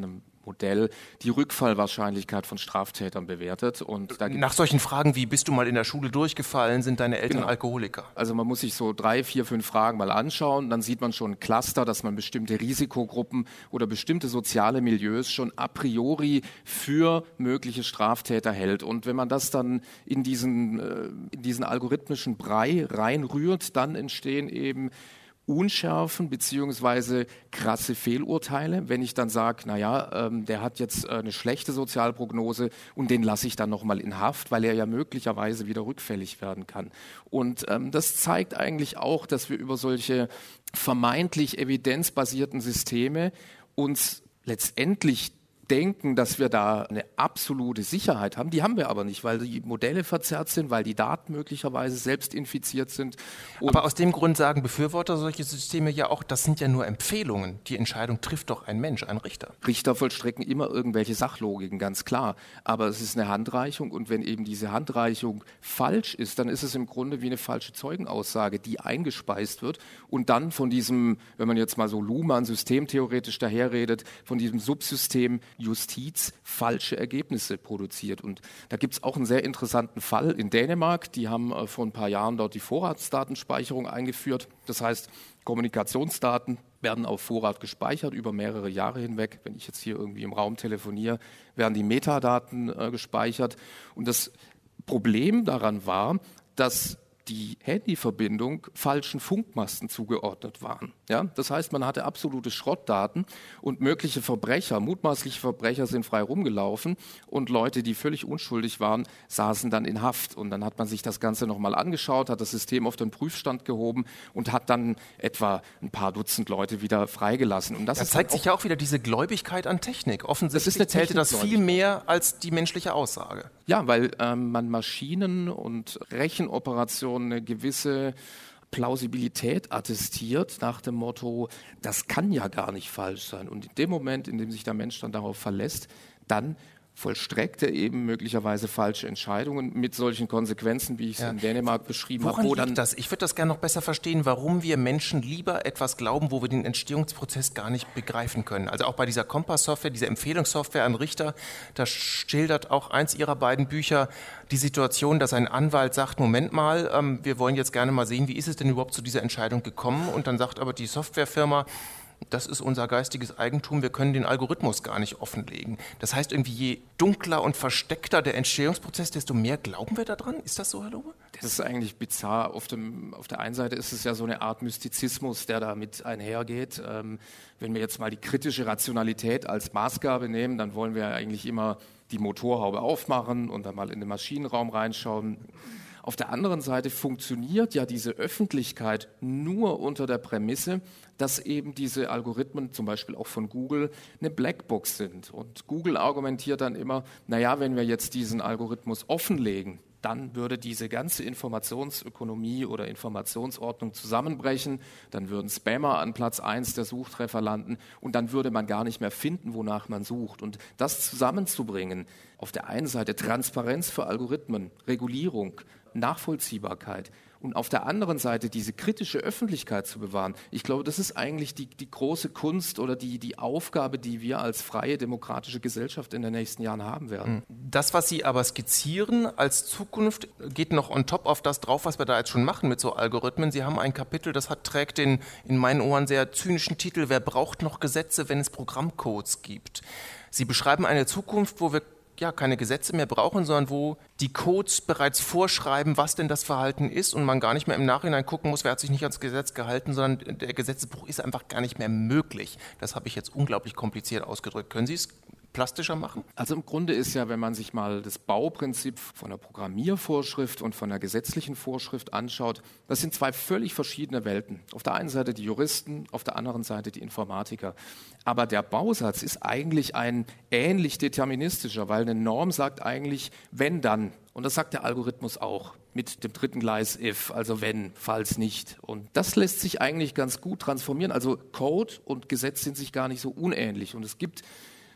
Speaker 4: Modell die Rückfallwahrscheinlichkeit von Straftätern bewertet. Und da
Speaker 2: Nach solchen Fragen wie, bist du mal in der Schule durchgefallen, sind deine Eltern
Speaker 4: Genau.
Speaker 2: Alkoholiker?
Speaker 4: Also man muss sich so drei, vier, fünf Fragen mal anschauen, dann sieht man schon ein Cluster, dass man bestimmte Risikogruppen oder bestimmte soziale Milieus schon a priori für mögliche Straftäter hält. Und wenn man das dann in diesen, äh, in diesen algorithmischen Brei reinrührt, dann entstehen eben Unschärfen beziehungsweise krasse Fehlurteile, wenn ich dann sage, naja, ähm, der hat jetzt äh, eine schlechte Sozialprognose und den lasse ich dann nochmal in Haft, weil er ja möglicherweise wieder rückfällig werden kann. Und ähm, das zeigt eigentlich auch, dass wir über solche vermeintlich evidenzbasierten Systeme uns letztendlich denken, dass wir da eine absolute Sicherheit haben. Die haben wir aber nicht, weil die Modelle verzerrt sind, weil die Daten möglicherweise selbst infiziert sind. Und
Speaker 2: Aber aus dem Grund sagen Befürworter solche Systeme ja auch, das sind ja nur Empfehlungen. Die Entscheidung trifft doch ein Mensch, ein Richter.
Speaker 4: Richter vollstrecken immer irgendwelche Sachlogiken, ganz klar. Aber es ist eine Handreichung und wenn eben diese Handreichung falsch ist, dann ist es im Grunde wie eine falsche Zeugenaussage, die eingespeist wird und dann von diesem, wenn man jetzt mal so Luhmann systemtheoretisch daherredet, von diesem Subsystem Justiz falsche Ergebnisse produziert. Und da gibt es auch einen sehr interessanten Fall in Dänemark. Die haben äh, vor ein paar Jahren dort die Vorratsdatenspeicherung eingeführt. Das heißt, Kommunikationsdaten werden auf Vorrat gespeichert über mehrere Jahre hinweg. Wenn ich jetzt hier irgendwie im Raum telefoniere, werden die Metadaten äh, gespeichert. Und das Problem daran war, dass die Handyverbindung falschen Funkmasten zugeordnet waren. Ja? Das heißt, man hatte absolute Schrottdaten und mögliche Verbrecher, mutmaßliche Verbrecher sind frei rumgelaufen und Leute, die völlig unschuldig waren, saßen dann in Haft. Und dann hat man sich das Ganze nochmal angeschaut, hat das System auf den Prüfstand gehoben und hat dann etwa ein paar Dutzend Leute wieder freigelassen. Und das
Speaker 2: Da
Speaker 4: ist
Speaker 2: zeigt
Speaker 4: dann
Speaker 2: sich ja auch wieder diese Gläubigkeit an Technik. Offensichtlich
Speaker 4: Das ist eine
Speaker 2: zählte das viel
Speaker 4: Technikgläubigkeit.
Speaker 2: mehr als die menschliche Aussage.
Speaker 4: Ja, weil ähm, man Maschinen und Rechenoperationen eine gewisse Plausibilität attestiert nach dem Motto, das kann ja gar nicht falsch sein. Und in dem Moment, in dem sich der Mensch dann darauf verlässt, dann vollstreckt er eben möglicherweise falsche Entscheidungen mit solchen Konsequenzen, wie ich es
Speaker 2: Ja.
Speaker 4: in Dänemark beschrieben habe.
Speaker 2: Woran
Speaker 4: Wo
Speaker 2: liegt
Speaker 4: dann
Speaker 2: das? Ich würde das gerne noch besser verstehen, warum wir Menschen lieber etwas glauben, wo wir den Entstehungsprozess gar nicht begreifen können. Also auch bei dieser Kompass-Software, dieser Empfehlungssoftware an Richter, da schildert auch eins Ihrer beiden Bücher die Situation, dass ein Anwalt sagt, Moment mal, ähm, wir wollen jetzt gerne mal sehen, wie ist es denn überhaupt zu dieser Entscheidung gekommen? Und dann sagt aber die Softwarefirma, das ist unser geistiges Eigentum, wir können den Algorithmus gar nicht offenlegen. Das heißt, irgendwie je dunkler und versteckter der Entstehungsprozess, desto mehr glauben wir daran? Ist das so, Herr Lobe?
Speaker 4: Das ist eigentlich bizarr. Auf, dem, auf der einen Seite ist es ja so eine Art Mystizismus, der da mit einhergeht. Ähm, wenn wir jetzt mal die kritische Rationalität als Maßgabe nehmen, dann wollen wir ja eigentlich immer die Motorhaube aufmachen und dann mal in den Maschinenraum reinschauen. Auf der anderen Seite funktioniert ja diese Öffentlichkeit nur unter der Prämisse, dass eben diese Algorithmen, zum Beispiel auch von Google, eine Blackbox sind. Und Google argumentiert dann immer, naja, wenn wir jetzt diesen Algorithmus offenlegen, dann würde diese ganze Informationsökonomie oder Informationsordnung zusammenbrechen, dann würden Spammer an Platz eins der Suchtreffer landen und dann würde man gar nicht mehr finden, wonach man sucht. Und das zusammenzubringen, auf der einen Seite Transparenz für Algorithmen, Regulierung, Nachvollziehbarkeit und auf der anderen Seite diese kritische Öffentlichkeit zu bewahren. Ich glaube, das ist eigentlich die, die große Kunst oder die, die Aufgabe, die wir als freie demokratische Gesellschaft in den nächsten Jahren haben werden.
Speaker 2: Das, was Sie aber skizzieren als Zukunft, geht noch on top auf das drauf, was wir da jetzt schon machen mit so Algorithmen. Sie haben ein Kapitel, das hat, trägt den in meinen Ohren sehr zynischen Titel, wer braucht noch Gesetze, wenn es Programmcodes gibt? Sie beschreiben eine Zukunft, wo wir ja keine Gesetze mehr brauchen, sondern wo die Codes bereits vorschreiben, was denn das Verhalten ist und man gar nicht mehr im Nachhinein gucken muss, wer hat sich nicht ans Gesetz gehalten, sondern der Gesetzesbruch ist einfach gar nicht mehr möglich. Das habe ich jetzt unglaublich kompliziert ausgedrückt. Können Sie es plastischer machen?
Speaker 4: Also im Grunde ist ja, wenn man sich mal das Bauprinzip von der Programmiervorschrift und von der gesetzlichen Vorschrift anschaut, das sind zwei völlig verschiedene Welten. Auf der einen Seite die Juristen, auf der anderen Seite die Informatiker. Aber der Bausatz ist eigentlich ein ähnlich deterministischer, weil eine Norm sagt eigentlich, wenn dann. Und das sagt der Algorithmus auch mit dem dritten Gleis if, also wenn, falls nicht. Und das lässt sich eigentlich ganz gut transformieren. Also Code und Gesetz sind sich gar nicht so unähnlich. Und es gibt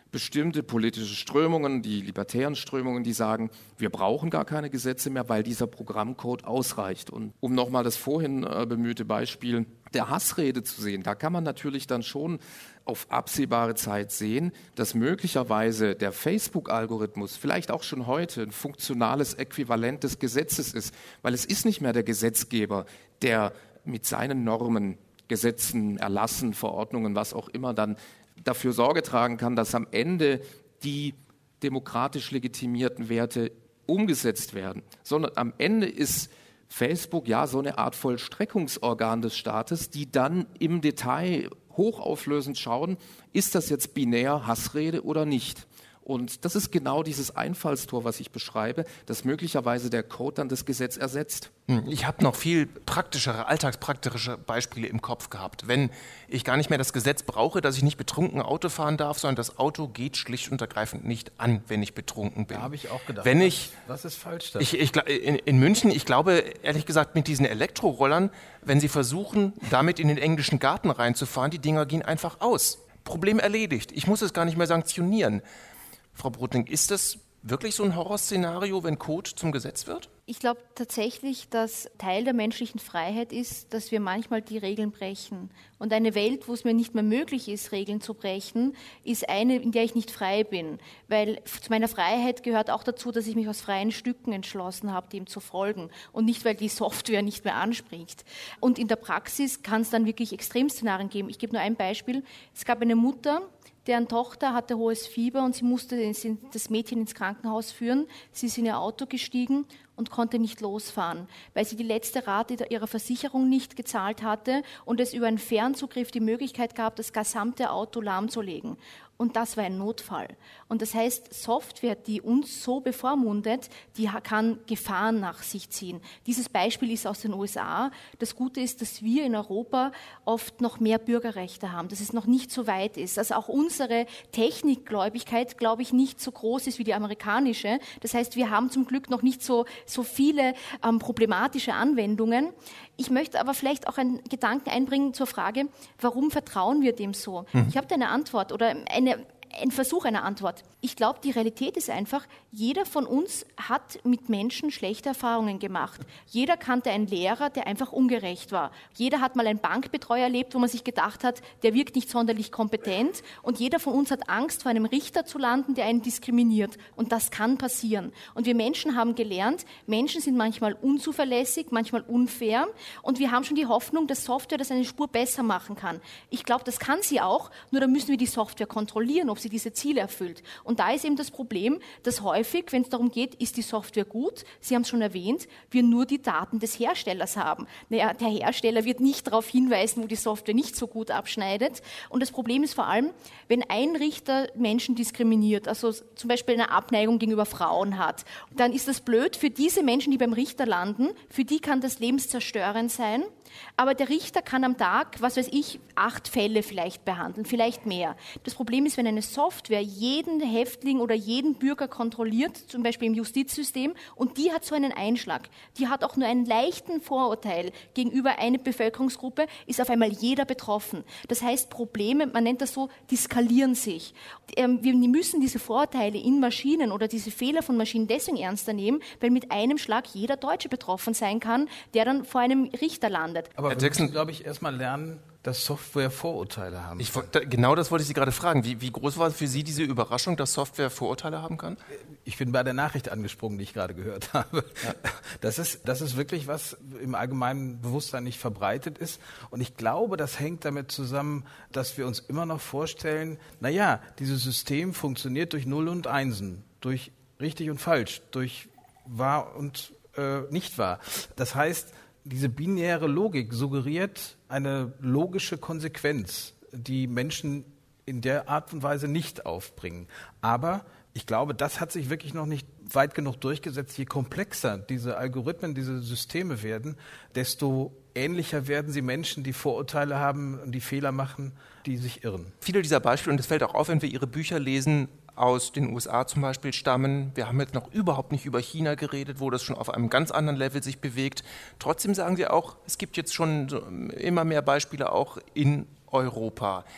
Speaker 4: bestimmte politische Strömungen, die libertären Strömungen, die sagen, wir brauchen gar keine Gesetze mehr, weil dieser Programmcode ausreicht. Und um nochmal das vorhin äh, bemühte Beispiel der Hassrede zu sehen, da kann man natürlich dann schon auf absehbare Zeit sehen, dass möglicherweise der Facebook-Algorithmus vielleicht auch schon heute ein funktionales Äquivalent des Gesetzes ist, weil es ist nicht mehr der Gesetzgeber, der mit seinen Normen, Gesetzen, Erlassen, Verordnungen, was auch immer dann dafür Sorge tragen kann, dass am Ende die demokratisch legitimierten Werte umgesetzt werden, sondern am Ende ist Facebook ja so eine Art Vollstreckungsorgan des Staates, die dann im Detail hochauflösend schauen, ist das jetzt binär Hassrede oder nicht? Und das ist genau dieses Einfallstor, was ich beschreibe, dass möglicherweise der Code dann das Gesetz ersetzt.
Speaker 2: Ich habe noch viel praktischere, alltagspraktische Beispiele im Kopf gehabt. Wenn ich gar nicht mehr das Gesetz brauche, dass ich nicht betrunken Auto fahren darf, sondern das Auto geht schlicht und ergreifend nicht an, wenn ich betrunken bin.
Speaker 5: Da habe ich auch gedacht,
Speaker 2: wenn ich,
Speaker 5: was ist falsch da?
Speaker 2: Ich, ich, in, in München, ich glaube, ehrlich gesagt, mit diesen Elektrorollern, wenn Sie versuchen, damit in den englischen Garten reinzufahren, die Dinger gehen einfach aus. Problem erledigt. Ich muss es gar nicht mehr sanktionieren. Frau Brodling, ist das wirklich so ein Horrorszenario, wenn Code zum Gesetz wird?
Speaker 3: Ich glaube tatsächlich, dass Teil der menschlichen Freiheit ist, dass wir manchmal die Regeln brechen. Und eine Welt, wo es mir nicht mehr möglich ist, Regeln zu brechen, ist eine, in der ich nicht frei bin. Weil zu meiner Freiheit gehört auch dazu, dass ich mich aus freien Stücken entschlossen habe, dem zu folgen. Und nicht, weil die Software nicht mehr anspricht. Und in der Praxis kann es dann wirklich Extremszenarien geben. Ich gebe nur ein Beispiel. Es gab eine Mutter, deren Tochter hatte hohes Fieber und sie musste das Mädchen ins Krankenhaus führen. Sie ist in ihr Auto gestiegen und konnte nicht losfahren, weil sie die letzte Rate ihrer Versicherung nicht gezahlt hatte und es über einen Fernzugriff die Möglichkeit gab, das gesamte Auto lahmzulegen. Und das war ein Notfall. Und das heißt, Software, die uns so bevormundet, die kann Gefahren nach sich ziehen. Dieses Beispiel ist aus den U S A. Das Gute ist, dass wir in Europa oft noch mehr Bürgerrechte haben, dass es noch nicht so weit ist. Also auch unsere Technikgläubigkeit, glaube ich, nicht so groß ist wie die amerikanische. Das heißt, wir haben zum Glück noch nicht so, so viele ähm, problematische Anwendungen. Ich möchte aber vielleicht auch einen Gedanken einbringen zur Frage, warum vertrauen wir dem so? Hm. Ich habe da eine Antwort oder eine Ein Versuch einer Antwort. Ich glaube, die Realität ist einfach, jeder von uns hat mit Menschen schlechte Erfahrungen gemacht. Jeder kannte einen Lehrer, der einfach ungerecht war. Jeder hat mal einen Bankbetreuer erlebt, wo man sich gedacht hat, der wirkt nicht sonderlich kompetent. Und jeder von uns hat Angst, vor einem Richter zu landen, der einen diskriminiert. Und das kann passieren. Und wir Menschen haben gelernt, Menschen sind manchmal unzuverlässig, manchmal unfair. Und wir haben schon die Hoffnung, dass Software das eine Spur besser machen kann. Ich glaube, das kann sie auch, nur da müssen wir die Software kontrollieren, ob sie diese Ziele erfüllt. Und da ist eben das Problem, dass häufig, wenn es darum geht, ist die Software gut, Sie haben es schon erwähnt, wir nur die Daten des Herstellers haben. Naja, der Hersteller wird nicht darauf hinweisen, wo die Software nicht so gut abschneidet. Und das Problem ist vor allem, wenn ein Richter Menschen diskriminiert, also zum Beispiel eine Abneigung gegenüber Frauen hat, dann ist das blöd für diese Menschen, die beim Richter landen, für die kann das lebenszerstörend sein. Aber der Richter kann am Tag, was weiß ich, acht Fälle vielleicht behandeln, vielleicht mehr. Das Problem ist, wenn eine Software jeden Häftling oder jeden Bürger kontrolliert, zum Beispiel im Justizsystem, und die hat so einen Einschlag, die hat auch nur einen leichten Vorurteil gegenüber einer Bevölkerungsgruppe, ist auf einmal jeder betroffen. Das heißt, Probleme, man nennt das so, die skalieren sich. Wir müssen diese Vorurteile in Maschinen oder diese Fehler von Maschinen deswegen ernster nehmen, weil mit einem Schlag jeder Deutsche betroffen sein kann, der dann vor einem Richter landet.
Speaker 5: Aber wir müssen, glaube ich, erstmal lernen, dass Software Vorurteile haben
Speaker 2: ich, Genau das wollte ich Sie gerade fragen. Wie, wie groß war für Sie diese Überraschung, dass Software Vorurteile haben kann?
Speaker 5: Ich bin bei der Nachricht angesprungen, die ich gerade gehört habe. Ja. Das ist, das ist wirklich was im allgemeinen Bewusstsein nicht verbreitet ist. Und ich glaube, das hängt damit zusammen, dass wir uns immer noch vorstellen, naja, dieses System funktioniert durch Null und Einsen, durch richtig und falsch, durch wahr und äh, nicht wahr. Das heißt, diese binäre Logik suggeriert eine logische Konsequenz, die Menschen in der Art und Weise nicht aufbringen. Aber ich glaube, das hat sich wirklich noch nicht weit genug durchgesetzt. Je komplexer diese Algorithmen, diese Systeme werden, desto ähnlicher werden sie Menschen, die Vorurteile haben und die Fehler machen, die sich irren.
Speaker 2: Viele dieser Beispiele, und es fällt auch auf, wenn wir Ihre Bücher lesen, aus den U S A zum Beispiel stammen. Wir haben jetzt noch überhaupt nicht über China geredet, wo das schon auf einem ganz anderen Level sich bewegt. Trotzdem sagen Sie auch, es gibt jetzt schon so immer mehr Beispiele auch in Europa.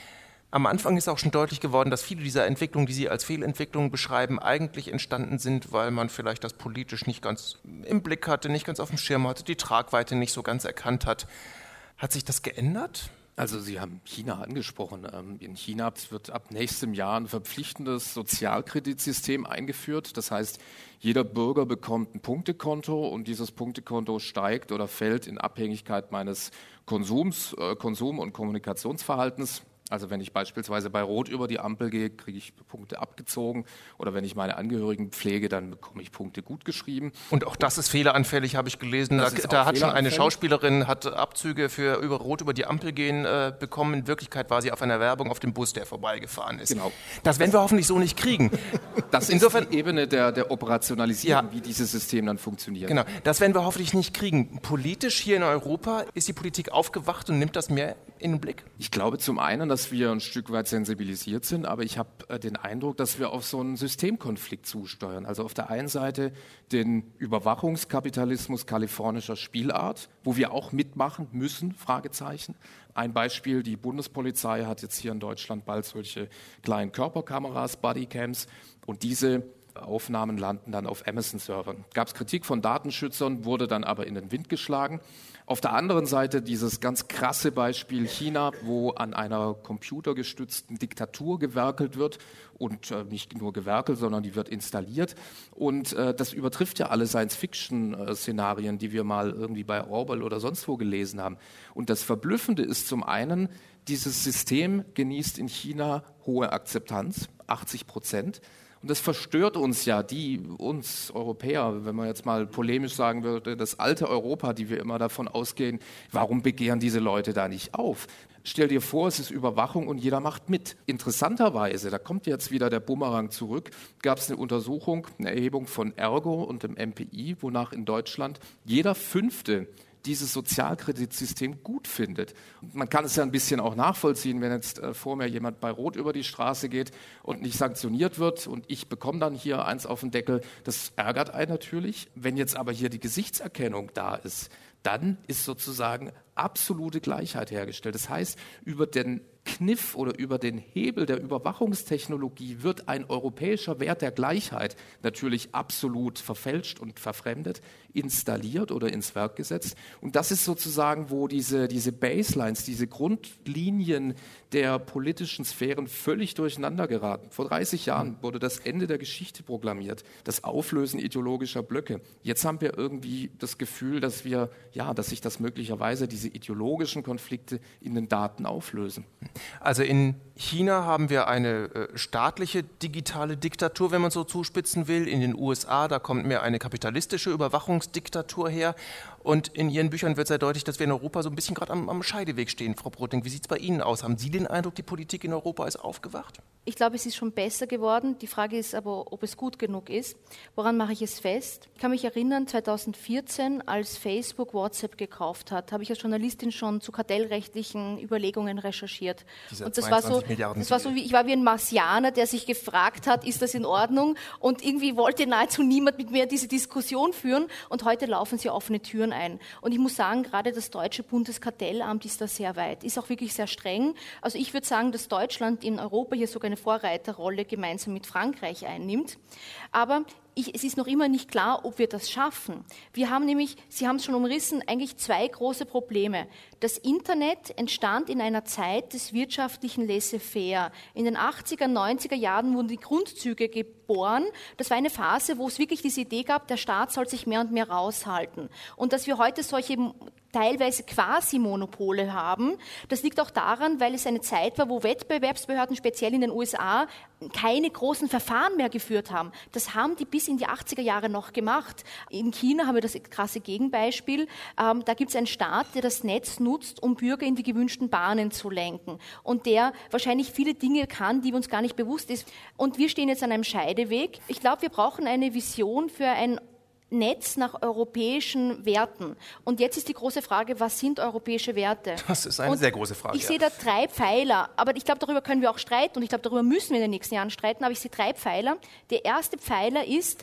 Speaker 2: Am Anfang ist auch schon deutlich geworden, dass viele dieser Entwicklungen, die Sie als Fehlentwicklungen beschreiben, eigentlich entstanden sind, weil man vielleicht das politisch nicht ganz im Blick hatte, nicht ganz auf dem Schirm hatte, die Tragweite nicht so ganz erkannt hat. Hat sich das geändert?
Speaker 4: Also Sie haben China angesprochen. In China wird ab nächstem Jahr ein verpflichtendes Sozialkreditsystem eingeführt. Das heißt, jeder Bürger bekommt ein Punktekonto und dieses Punktekonto steigt oder fällt in Abhängigkeit meines Konsums, Konsum- und Kommunikationsverhaltens. Also wenn ich beispielsweise bei Rot über die Ampel gehe, kriege ich Punkte abgezogen oder wenn ich meine Angehörigen pflege, dann bekomme ich Punkte gutgeschrieben.
Speaker 2: Und auch das ist fehleranfällig, habe ich gelesen. Da, da hat schon eine Schauspielerin hat Abzüge für über Rot über die Ampel gehen äh, bekommen. In Wirklichkeit war sie auf einer Werbung auf dem Bus, der vorbeigefahren ist.
Speaker 4: Genau.
Speaker 2: Das werden wir hoffentlich so nicht kriegen.
Speaker 4: Das ist insofern die Ebene der, der Operationalisierung, ja, wie dieses System dann funktioniert.
Speaker 2: Genau, das werden wir hoffentlich nicht kriegen. Politisch hier in Europa ist die Politik aufgewacht und nimmt das mehr in den Blick?
Speaker 4: Ich glaube zum einen, dass wir ein Stück weit sensibilisiert sind, aber ich habe äh, den Eindruck, dass wir auf so einen Systemkonflikt zusteuern. Also auf der einen Seite den Überwachungskapitalismus kalifornischer Spielart, wo wir auch mitmachen müssen, Fragezeichen. Ein Beispiel, die Bundespolizei hat jetzt hier in Deutschland bald solche kleinen Körperkameras, Bodycams, und diese Aufnahmen landen dann auf Amazon-Servern. Gab es Kritik von Datenschützern, wurde dann aber in den Wind geschlagen. Auf der anderen Seite dieses ganz krasse Beispiel China, wo an einer computergestützten Diktatur gewerkelt wird und äh, nicht nur gewerkelt, sondern die wird installiert. Und äh, das übertrifft ja alle Science-Fiction-Szenarien, die wir mal irgendwie bei Orwell oder sonst wo gelesen haben. Und das Verblüffende ist zum einen, dieses System genießt in China hohe Akzeptanz, achtzig Prozent. Und das verstört uns ja, die, uns Europäer, wenn man jetzt mal polemisch sagen würde, das alte Europa, die wir immer davon ausgehen, warum begehren diese Leute da nicht auf? Stell dir vor, es ist Überwachung und jeder macht mit. Interessanterweise, da kommt jetzt wieder der Bumerang zurück, gab es eine Untersuchung, eine Erhebung von Ergo und dem M P I, wonach in Deutschland jeder Fünfte dieses Sozialkreditsystem gut findet. Und man kann es ja ein bisschen auch nachvollziehen, wenn jetzt äh, vor mir jemand bei Rot über die Straße geht und nicht sanktioniert wird und ich bekomme dann hier eins auf den Deckel. Das ärgert einen natürlich. Wenn jetzt aber hier die Gesichtserkennung da ist, dann ist sozusagen absolute Gleichheit hergestellt. Das heißt, über den Kniff oder über den Hebel der Überwachungstechnologie wird ein europäischer Wert der Gleichheit natürlich absolut verfälscht und verfremdet, installiert oder ins Werk gesetzt. Und das ist sozusagen, wo diese, diese Baselines, diese Grundlinien der politischen Sphären völlig durcheinander geraten. Vor dreißig Jahren wurde das Ende der Geschichte proklamiert, das Auflösen ideologischer Blöcke. Jetzt haben wir irgendwie das Gefühl, dass wir, ja, dass sich das möglicherweise, diese ideologischen Konflikte in den Daten auflösen.
Speaker 2: Also in China haben wir eine äh, staatliche digitale Diktatur, wenn man so zuspitzen will. In den U S A, da kommt mehr eine kapitalistische Überwachungsdiktatur her. Und in Ihren Büchern wird sehr deutlich, dass wir in Europa so ein bisschen gerade am, am Scheideweg stehen. Frau Brotting, wie sieht es bei Ihnen aus? Haben Sie den Eindruck, die Politik in Europa ist aufgewacht?
Speaker 3: Ich glaube, es ist schon besser geworden. Die Frage ist aber, ob es gut genug ist. Woran mache ich es fest? Ich kann mich erinnern, zweitausendvierzehn, als Facebook WhatsApp gekauft hat, habe ich als Journalistin schon zu kartellrechtlichen Überlegungen recherchiert.
Speaker 2: Dieser
Speaker 3: und das war so, das war so wie, ich war wie ein Marsianer, der sich gefragt hat, ist das in Ordnung? Und irgendwie wollte nahezu niemand mit mir diese Diskussion führen. Und heute laufen sie offene Türen ein. Und ich muss sagen, gerade das deutsche Bundeskartellamt ist da sehr weit, ist auch wirklich sehr streng. Also ich würde sagen, dass Deutschland in Europa hier sogar eine Vorreiterrolle gemeinsam mit Frankreich einnimmt. Aber Ich, es ist noch immer nicht klar, ob wir das schaffen. Wir haben nämlich, Sie haben es schon umrissen, eigentlich zwei große Probleme. Das Internet entstand in einer Zeit des wirtschaftlichen Laissez-faire. In den achtziger, neunziger Jahren wurden die Grundzüge geboren. Das war eine Phase, wo es wirklich diese Idee gab, der Staat soll sich mehr und mehr raushalten. Und dass wir heute solche teilweise Quasi-Monopole haben. Das liegt auch daran, weil es eine Zeit war, wo Wettbewerbsbehörden, speziell in den U S A, keine großen Verfahren mehr geführt haben. Das haben die bis in die achtziger Jahre noch gemacht. In China haben wir das krasse Gegenbeispiel. Ähm, da gibt es einen Staat, der das Netz nutzt, um Bürger in die gewünschten Bahnen zu lenken. Und der wahrscheinlich viele Dinge kann, die uns gar nicht bewusst ist. Und wir stehen jetzt an einem Scheideweg. Ich glaube, wir brauchen eine Vision für ein Netz nach europäischen Werten. Und jetzt ist die große Frage, was sind europäische Werte?
Speaker 2: Das ist eine und sehr große Frage.
Speaker 3: Ich sehe da drei Pfeiler, aber ich glaube, darüber können wir auch streiten und ich glaube, darüber müssen wir in den nächsten Jahren streiten, aber ich sehe drei Pfeiler. Der erste Pfeiler ist,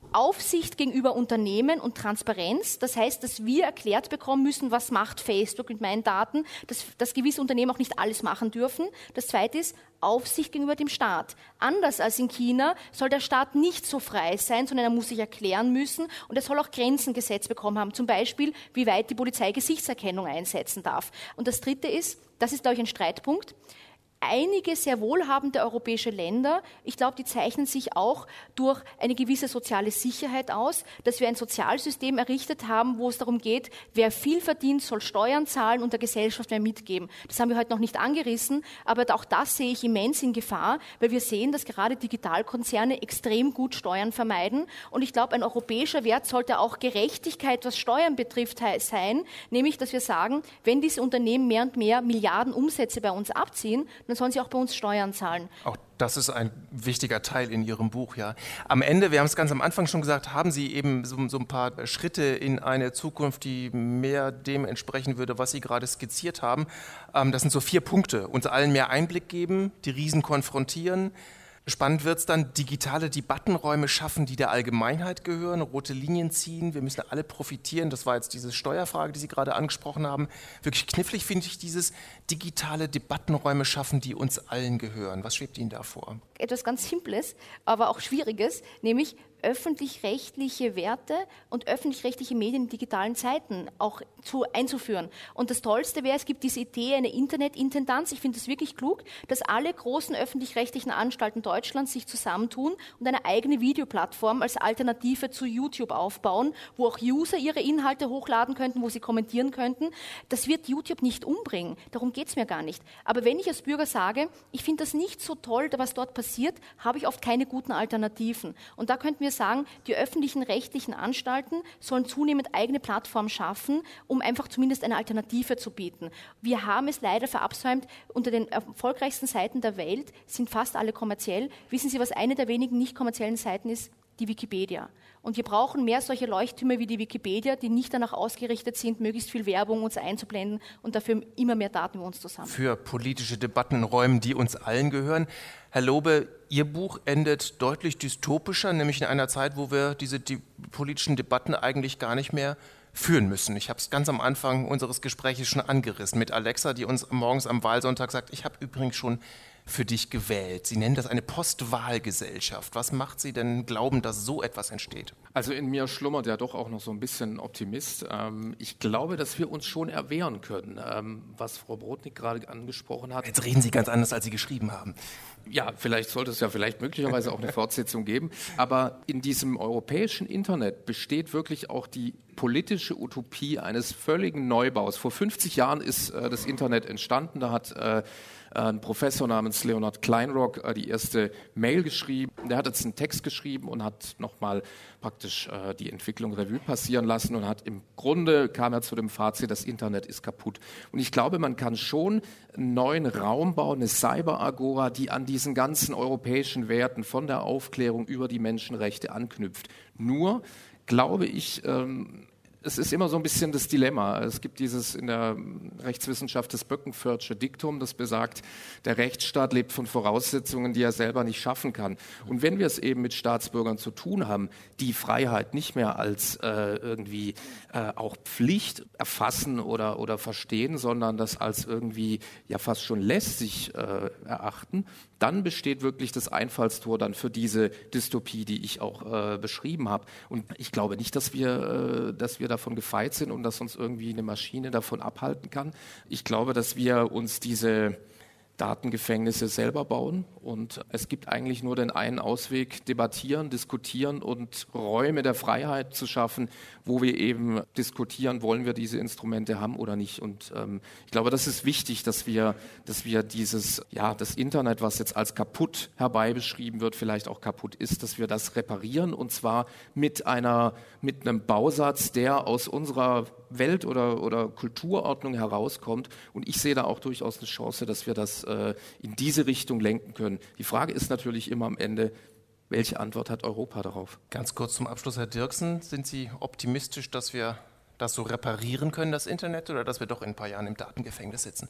Speaker 3: Aufsicht gegenüber Unternehmen und Transparenz. Das heißt, dass wir erklärt bekommen müssen, was macht Facebook mit meinen Daten, dass, dass gewisse Unternehmen auch nicht alles machen dürfen. Das Zweite ist Aufsicht gegenüber dem Staat. Anders als in China soll der Staat nicht so frei sein, sondern er muss sich erklären müssen und er soll auch Grenzen gesetzt bekommen haben. Zum Beispiel, wie weit die Polizei Gesichtserkennung einsetzen darf. Und das Dritte ist, das ist, glaube ich, ein Streitpunkt, einige sehr wohlhabende europäische Länder, ich glaube, die zeichnen sich auch durch eine gewisse soziale Sicherheit aus, dass wir ein Sozialsystem errichtet haben, wo es darum geht, wer viel verdient, soll Steuern zahlen und der Gesellschaft mehr mitgeben. Das haben wir heute noch nicht angerissen, aber auch das sehe ich immens in Gefahr, weil wir sehen, dass gerade Digitalkonzerne extrem gut Steuern vermeiden. Und ich glaube, ein europäischer Wert sollte auch Gerechtigkeit, was Steuern betrifft, sein, nämlich, dass wir sagen, wenn diese Unternehmen mehr und mehr Milliarden Umsätze bei uns abziehen, dann sollen sie auch bei uns Steuern zahlen.
Speaker 2: Auch das ist ein wichtiger Teil in Ihrem Buch, ja. Am Ende, wir haben es ganz am Anfang schon gesagt, haben Sie eben so, so ein paar Schritte in eine Zukunft, die mehr dem entsprechen würde, was Sie gerade skizziert haben. Ähm, das sind so vier Punkte. Uns allen mehr Einblick geben, die Riesen konfrontieren. Spannend wird es dann, digitale Debattenräume schaffen, die der Allgemeinheit gehören, rote Linien ziehen. Wir müssen alle profitieren. Das war jetzt diese Steuerfrage, die Sie gerade angesprochen haben. Wirklich knifflig finde ich dieses digitale Debattenräume schaffen, die uns allen gehören. Was schwebt Ihnen da vor?
Speaker 3: Etwas ganz Simples, aber auch Schwieriges, nämlich öffentlich-rechtliche Werte und öffentlich-rechtliche Medien in digitalen Zeiten auch zu, einzuführen. Und das Tollste wäre, es gibt diese Idee, eine Internetintendanz. Ich finde es wirklich klug, dass alle großen öffentlich-rechtlichen Anstalten Deutschlands sich zusammentun und eine eigene Videoplattform als Alternative zu YouTube aufbauen, wo auch User ihre Inhalte hochladen könnten, wo sie kommentieren könnten. Das wird YouTube nicht umbringen. Darum geht es mir gar nicht. Aber wenn ich als Bürger sage, ich finde das nicht so toll, was dort passiert, habe ich oft keine guten Alternativen. Und da könnten wir sagen, die öffentlichen rechtlichen Anstalten sollen zunehmend eigene Plattformen schaffen, um einfach zumindest eine Alternative zu bieten. Wir haben es leider verabsäumt, unter den erfolgreichsten Seiten der Welt sind fast alle kommerziell. Wissen Sie, was eine der wenigen nicht kommerziellen Seiten ist? Die Wikipedia. Und wir brauchen mehr solche Leuchttürme wie die Wikipedia, die nicht danach ausgerichtet sind, möglichst viel Werbung uns einzublenden und dafür immer mehr Daten über uns zu sammeln.
Speaker 2: Für politische Debatten in Räumen, die uns allen gehören. Herr Lobe, Ihr Buch endet deutlich dystopischer, nämlich in einer Zeit, wo wir diese die politischen Debatten eigentlich gar nicht mehr führen müssen. Ich habe es ganz am Anfang unseres Gesprächs schon angerissen mit Alexa, die uns morgens am Wahlsonntag sagt, ich habe übrigens schon für dich gewählt. Sie nennen das eine Postwahlgesellschaft. Was macht Sie denn glauben, dass so etwas entsteht?
Speaker 4: Also in mir schlummert ja doch auch noch so ein bisschen Optimist. Ähm, ich glaube, dass wir uns schon erwehren können, ähm, was Frau Brodnik gerade angesprochen hat.
Speaker 2: Jetzt reden Sie ganz anders, als Sie geschrieben haben.
Speaker 4: Ja, vielleicht sollte es ja vielleicht möglicherweise auch eine Fortsetzung geben. Aber in diesem europäischen Internet besteht wirklich auch die politische Utopie eines völligen Neubaus. Vor fünfzig Jahren ist äh, das Internet entstanden. Da hat äh, ein Professor namens Leonard Kleinrock äh, die erste Mail geschrieben. Der hat jetzt einen Text geschrieben und hat nochmal praktisch äh, die Entwicklung Revue passieren lassen und hat im Grunde kam er zu dem Fazit, das Internet ist kaputt. Und ich glaube, man kann schon einen neuen Raum bauen, eine Cyber-Agora, die an diesen ganzen europäischen Werten von der Aufklärung über die Menschenrechte anknüpft. Nur glaube ich, ähm, es ist immer so ein bisschen das Dilemma. Es gibt dieses in der Rechtswissenschaft das Böckenfördsche Diktum, das besagt, der Rechtsstaat lebt von Voraussetzungen, die er selber nicht schaffen kann. Und wenn wir es eben mit Staatsbürgern zu tun haben, die Freiheit nicht mehr als äh, irgendwie äh, auch Pflicht erfassen oder, oder verstehen, sondern das als irgendwie ja fast schon lästig äh, erachten, dann besteht wirklich das Einfallstor dann für diese Dystopie, die ich auch äh, beschrieben habe. Und ich glaube nicht, dass wir, äh, dass wir davon gefeit sind und dass uns irgendwie eine Maschine davon abhalten kann. Ich glaube, dass wir uns diese Datengefängnisse selber bauen und es gibt eigentlich nur den einen Ausweg, debattieren, diskutieren und Räume der Freiheit zu schaffen, wo wir eben diskutieren, wollen wir diese Instrumente haben oder nicht. Und ähm, ich glaube, das ist wichtig, dass wir, dass wir dieses, ja, das Internet, was jetzt als kaputt herbei beschrieben wird, vielleicht auch kaputt ist, dass wir das reparieren und zwar mit einer, mit einem Bausatz, der aus unserer Welt- oder, oder Kulturordnung herauskommt. Und ich sehe da auch durchaus eine Chance, dass wir das äh, in diese Richtung lenken können. Die Frage ist natürlich immer am Ende, welche Antwort hat Europa darauf?
Speaker 2: Ganz kurz zum Abschluss, Herr Dirksen, sind Sie optimistisch, dass wir das so reparieren können, das Internet, oder dass wir doch in ein paar Jahren im Datengefängnis sitzen?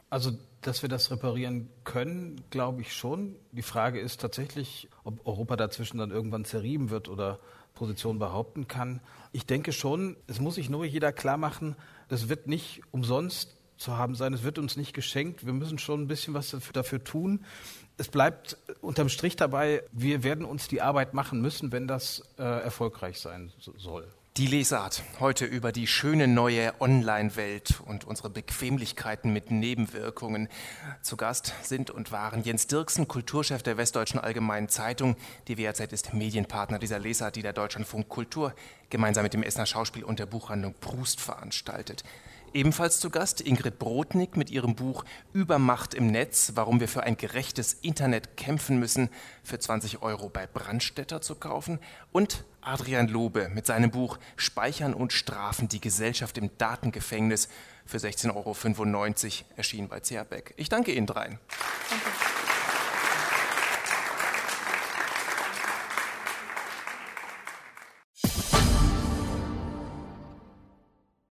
Speaker 5: Also, dass wir das reparieren können, glaube ich schon. Die Frage ist tatsächlich, ob Europa dazwischen dann irgendwann zerrieben wird oder Position behaupten kann. Ich denke schon, es muss sich nur jeder klar machen, es wird nicht umsonst zu haben sein, es wird uns nicht geschenkt. Wir müssen schon ein bisschen was dafür, dafür tun. Es bleibt unterm Strich dabei, wir werden uns die Arbeit machen müssen, wenn das äh, erfolgreich sein soll.
Speaker 2: Die Lesart, heute über die schöne neue Online-Welt und unsere Bequemlichkeiten mit Nebenwirkungen. Zu Gast sind und waren Jens Dirksen, Kulturchef der Westdeutschen Allgemeinen Zeitung. Die W A Z ist Medienpartner dieser Lesart, die der Deutschlandfunk Kultur gemeinsam mit dem Essener Schauspiel und der Buchhandlung Proust veranstaltet. Ebenfalls zu Gast Ingrid Brodnik mit ihrem Buch Übermacht im Netz, warum wir für ein gerechtes Internet kämpfen müssen, für zwanzig Euro bei Brandstätter zu kaufen. Und Adrian Lobe mit seinem Buch Speichern und Strafen, die Gesellschaft im Datengefängnis, für sechzehn Euro fünfundneunzig, erschienen bei C H Beck. Ich danke Ihnen dreien.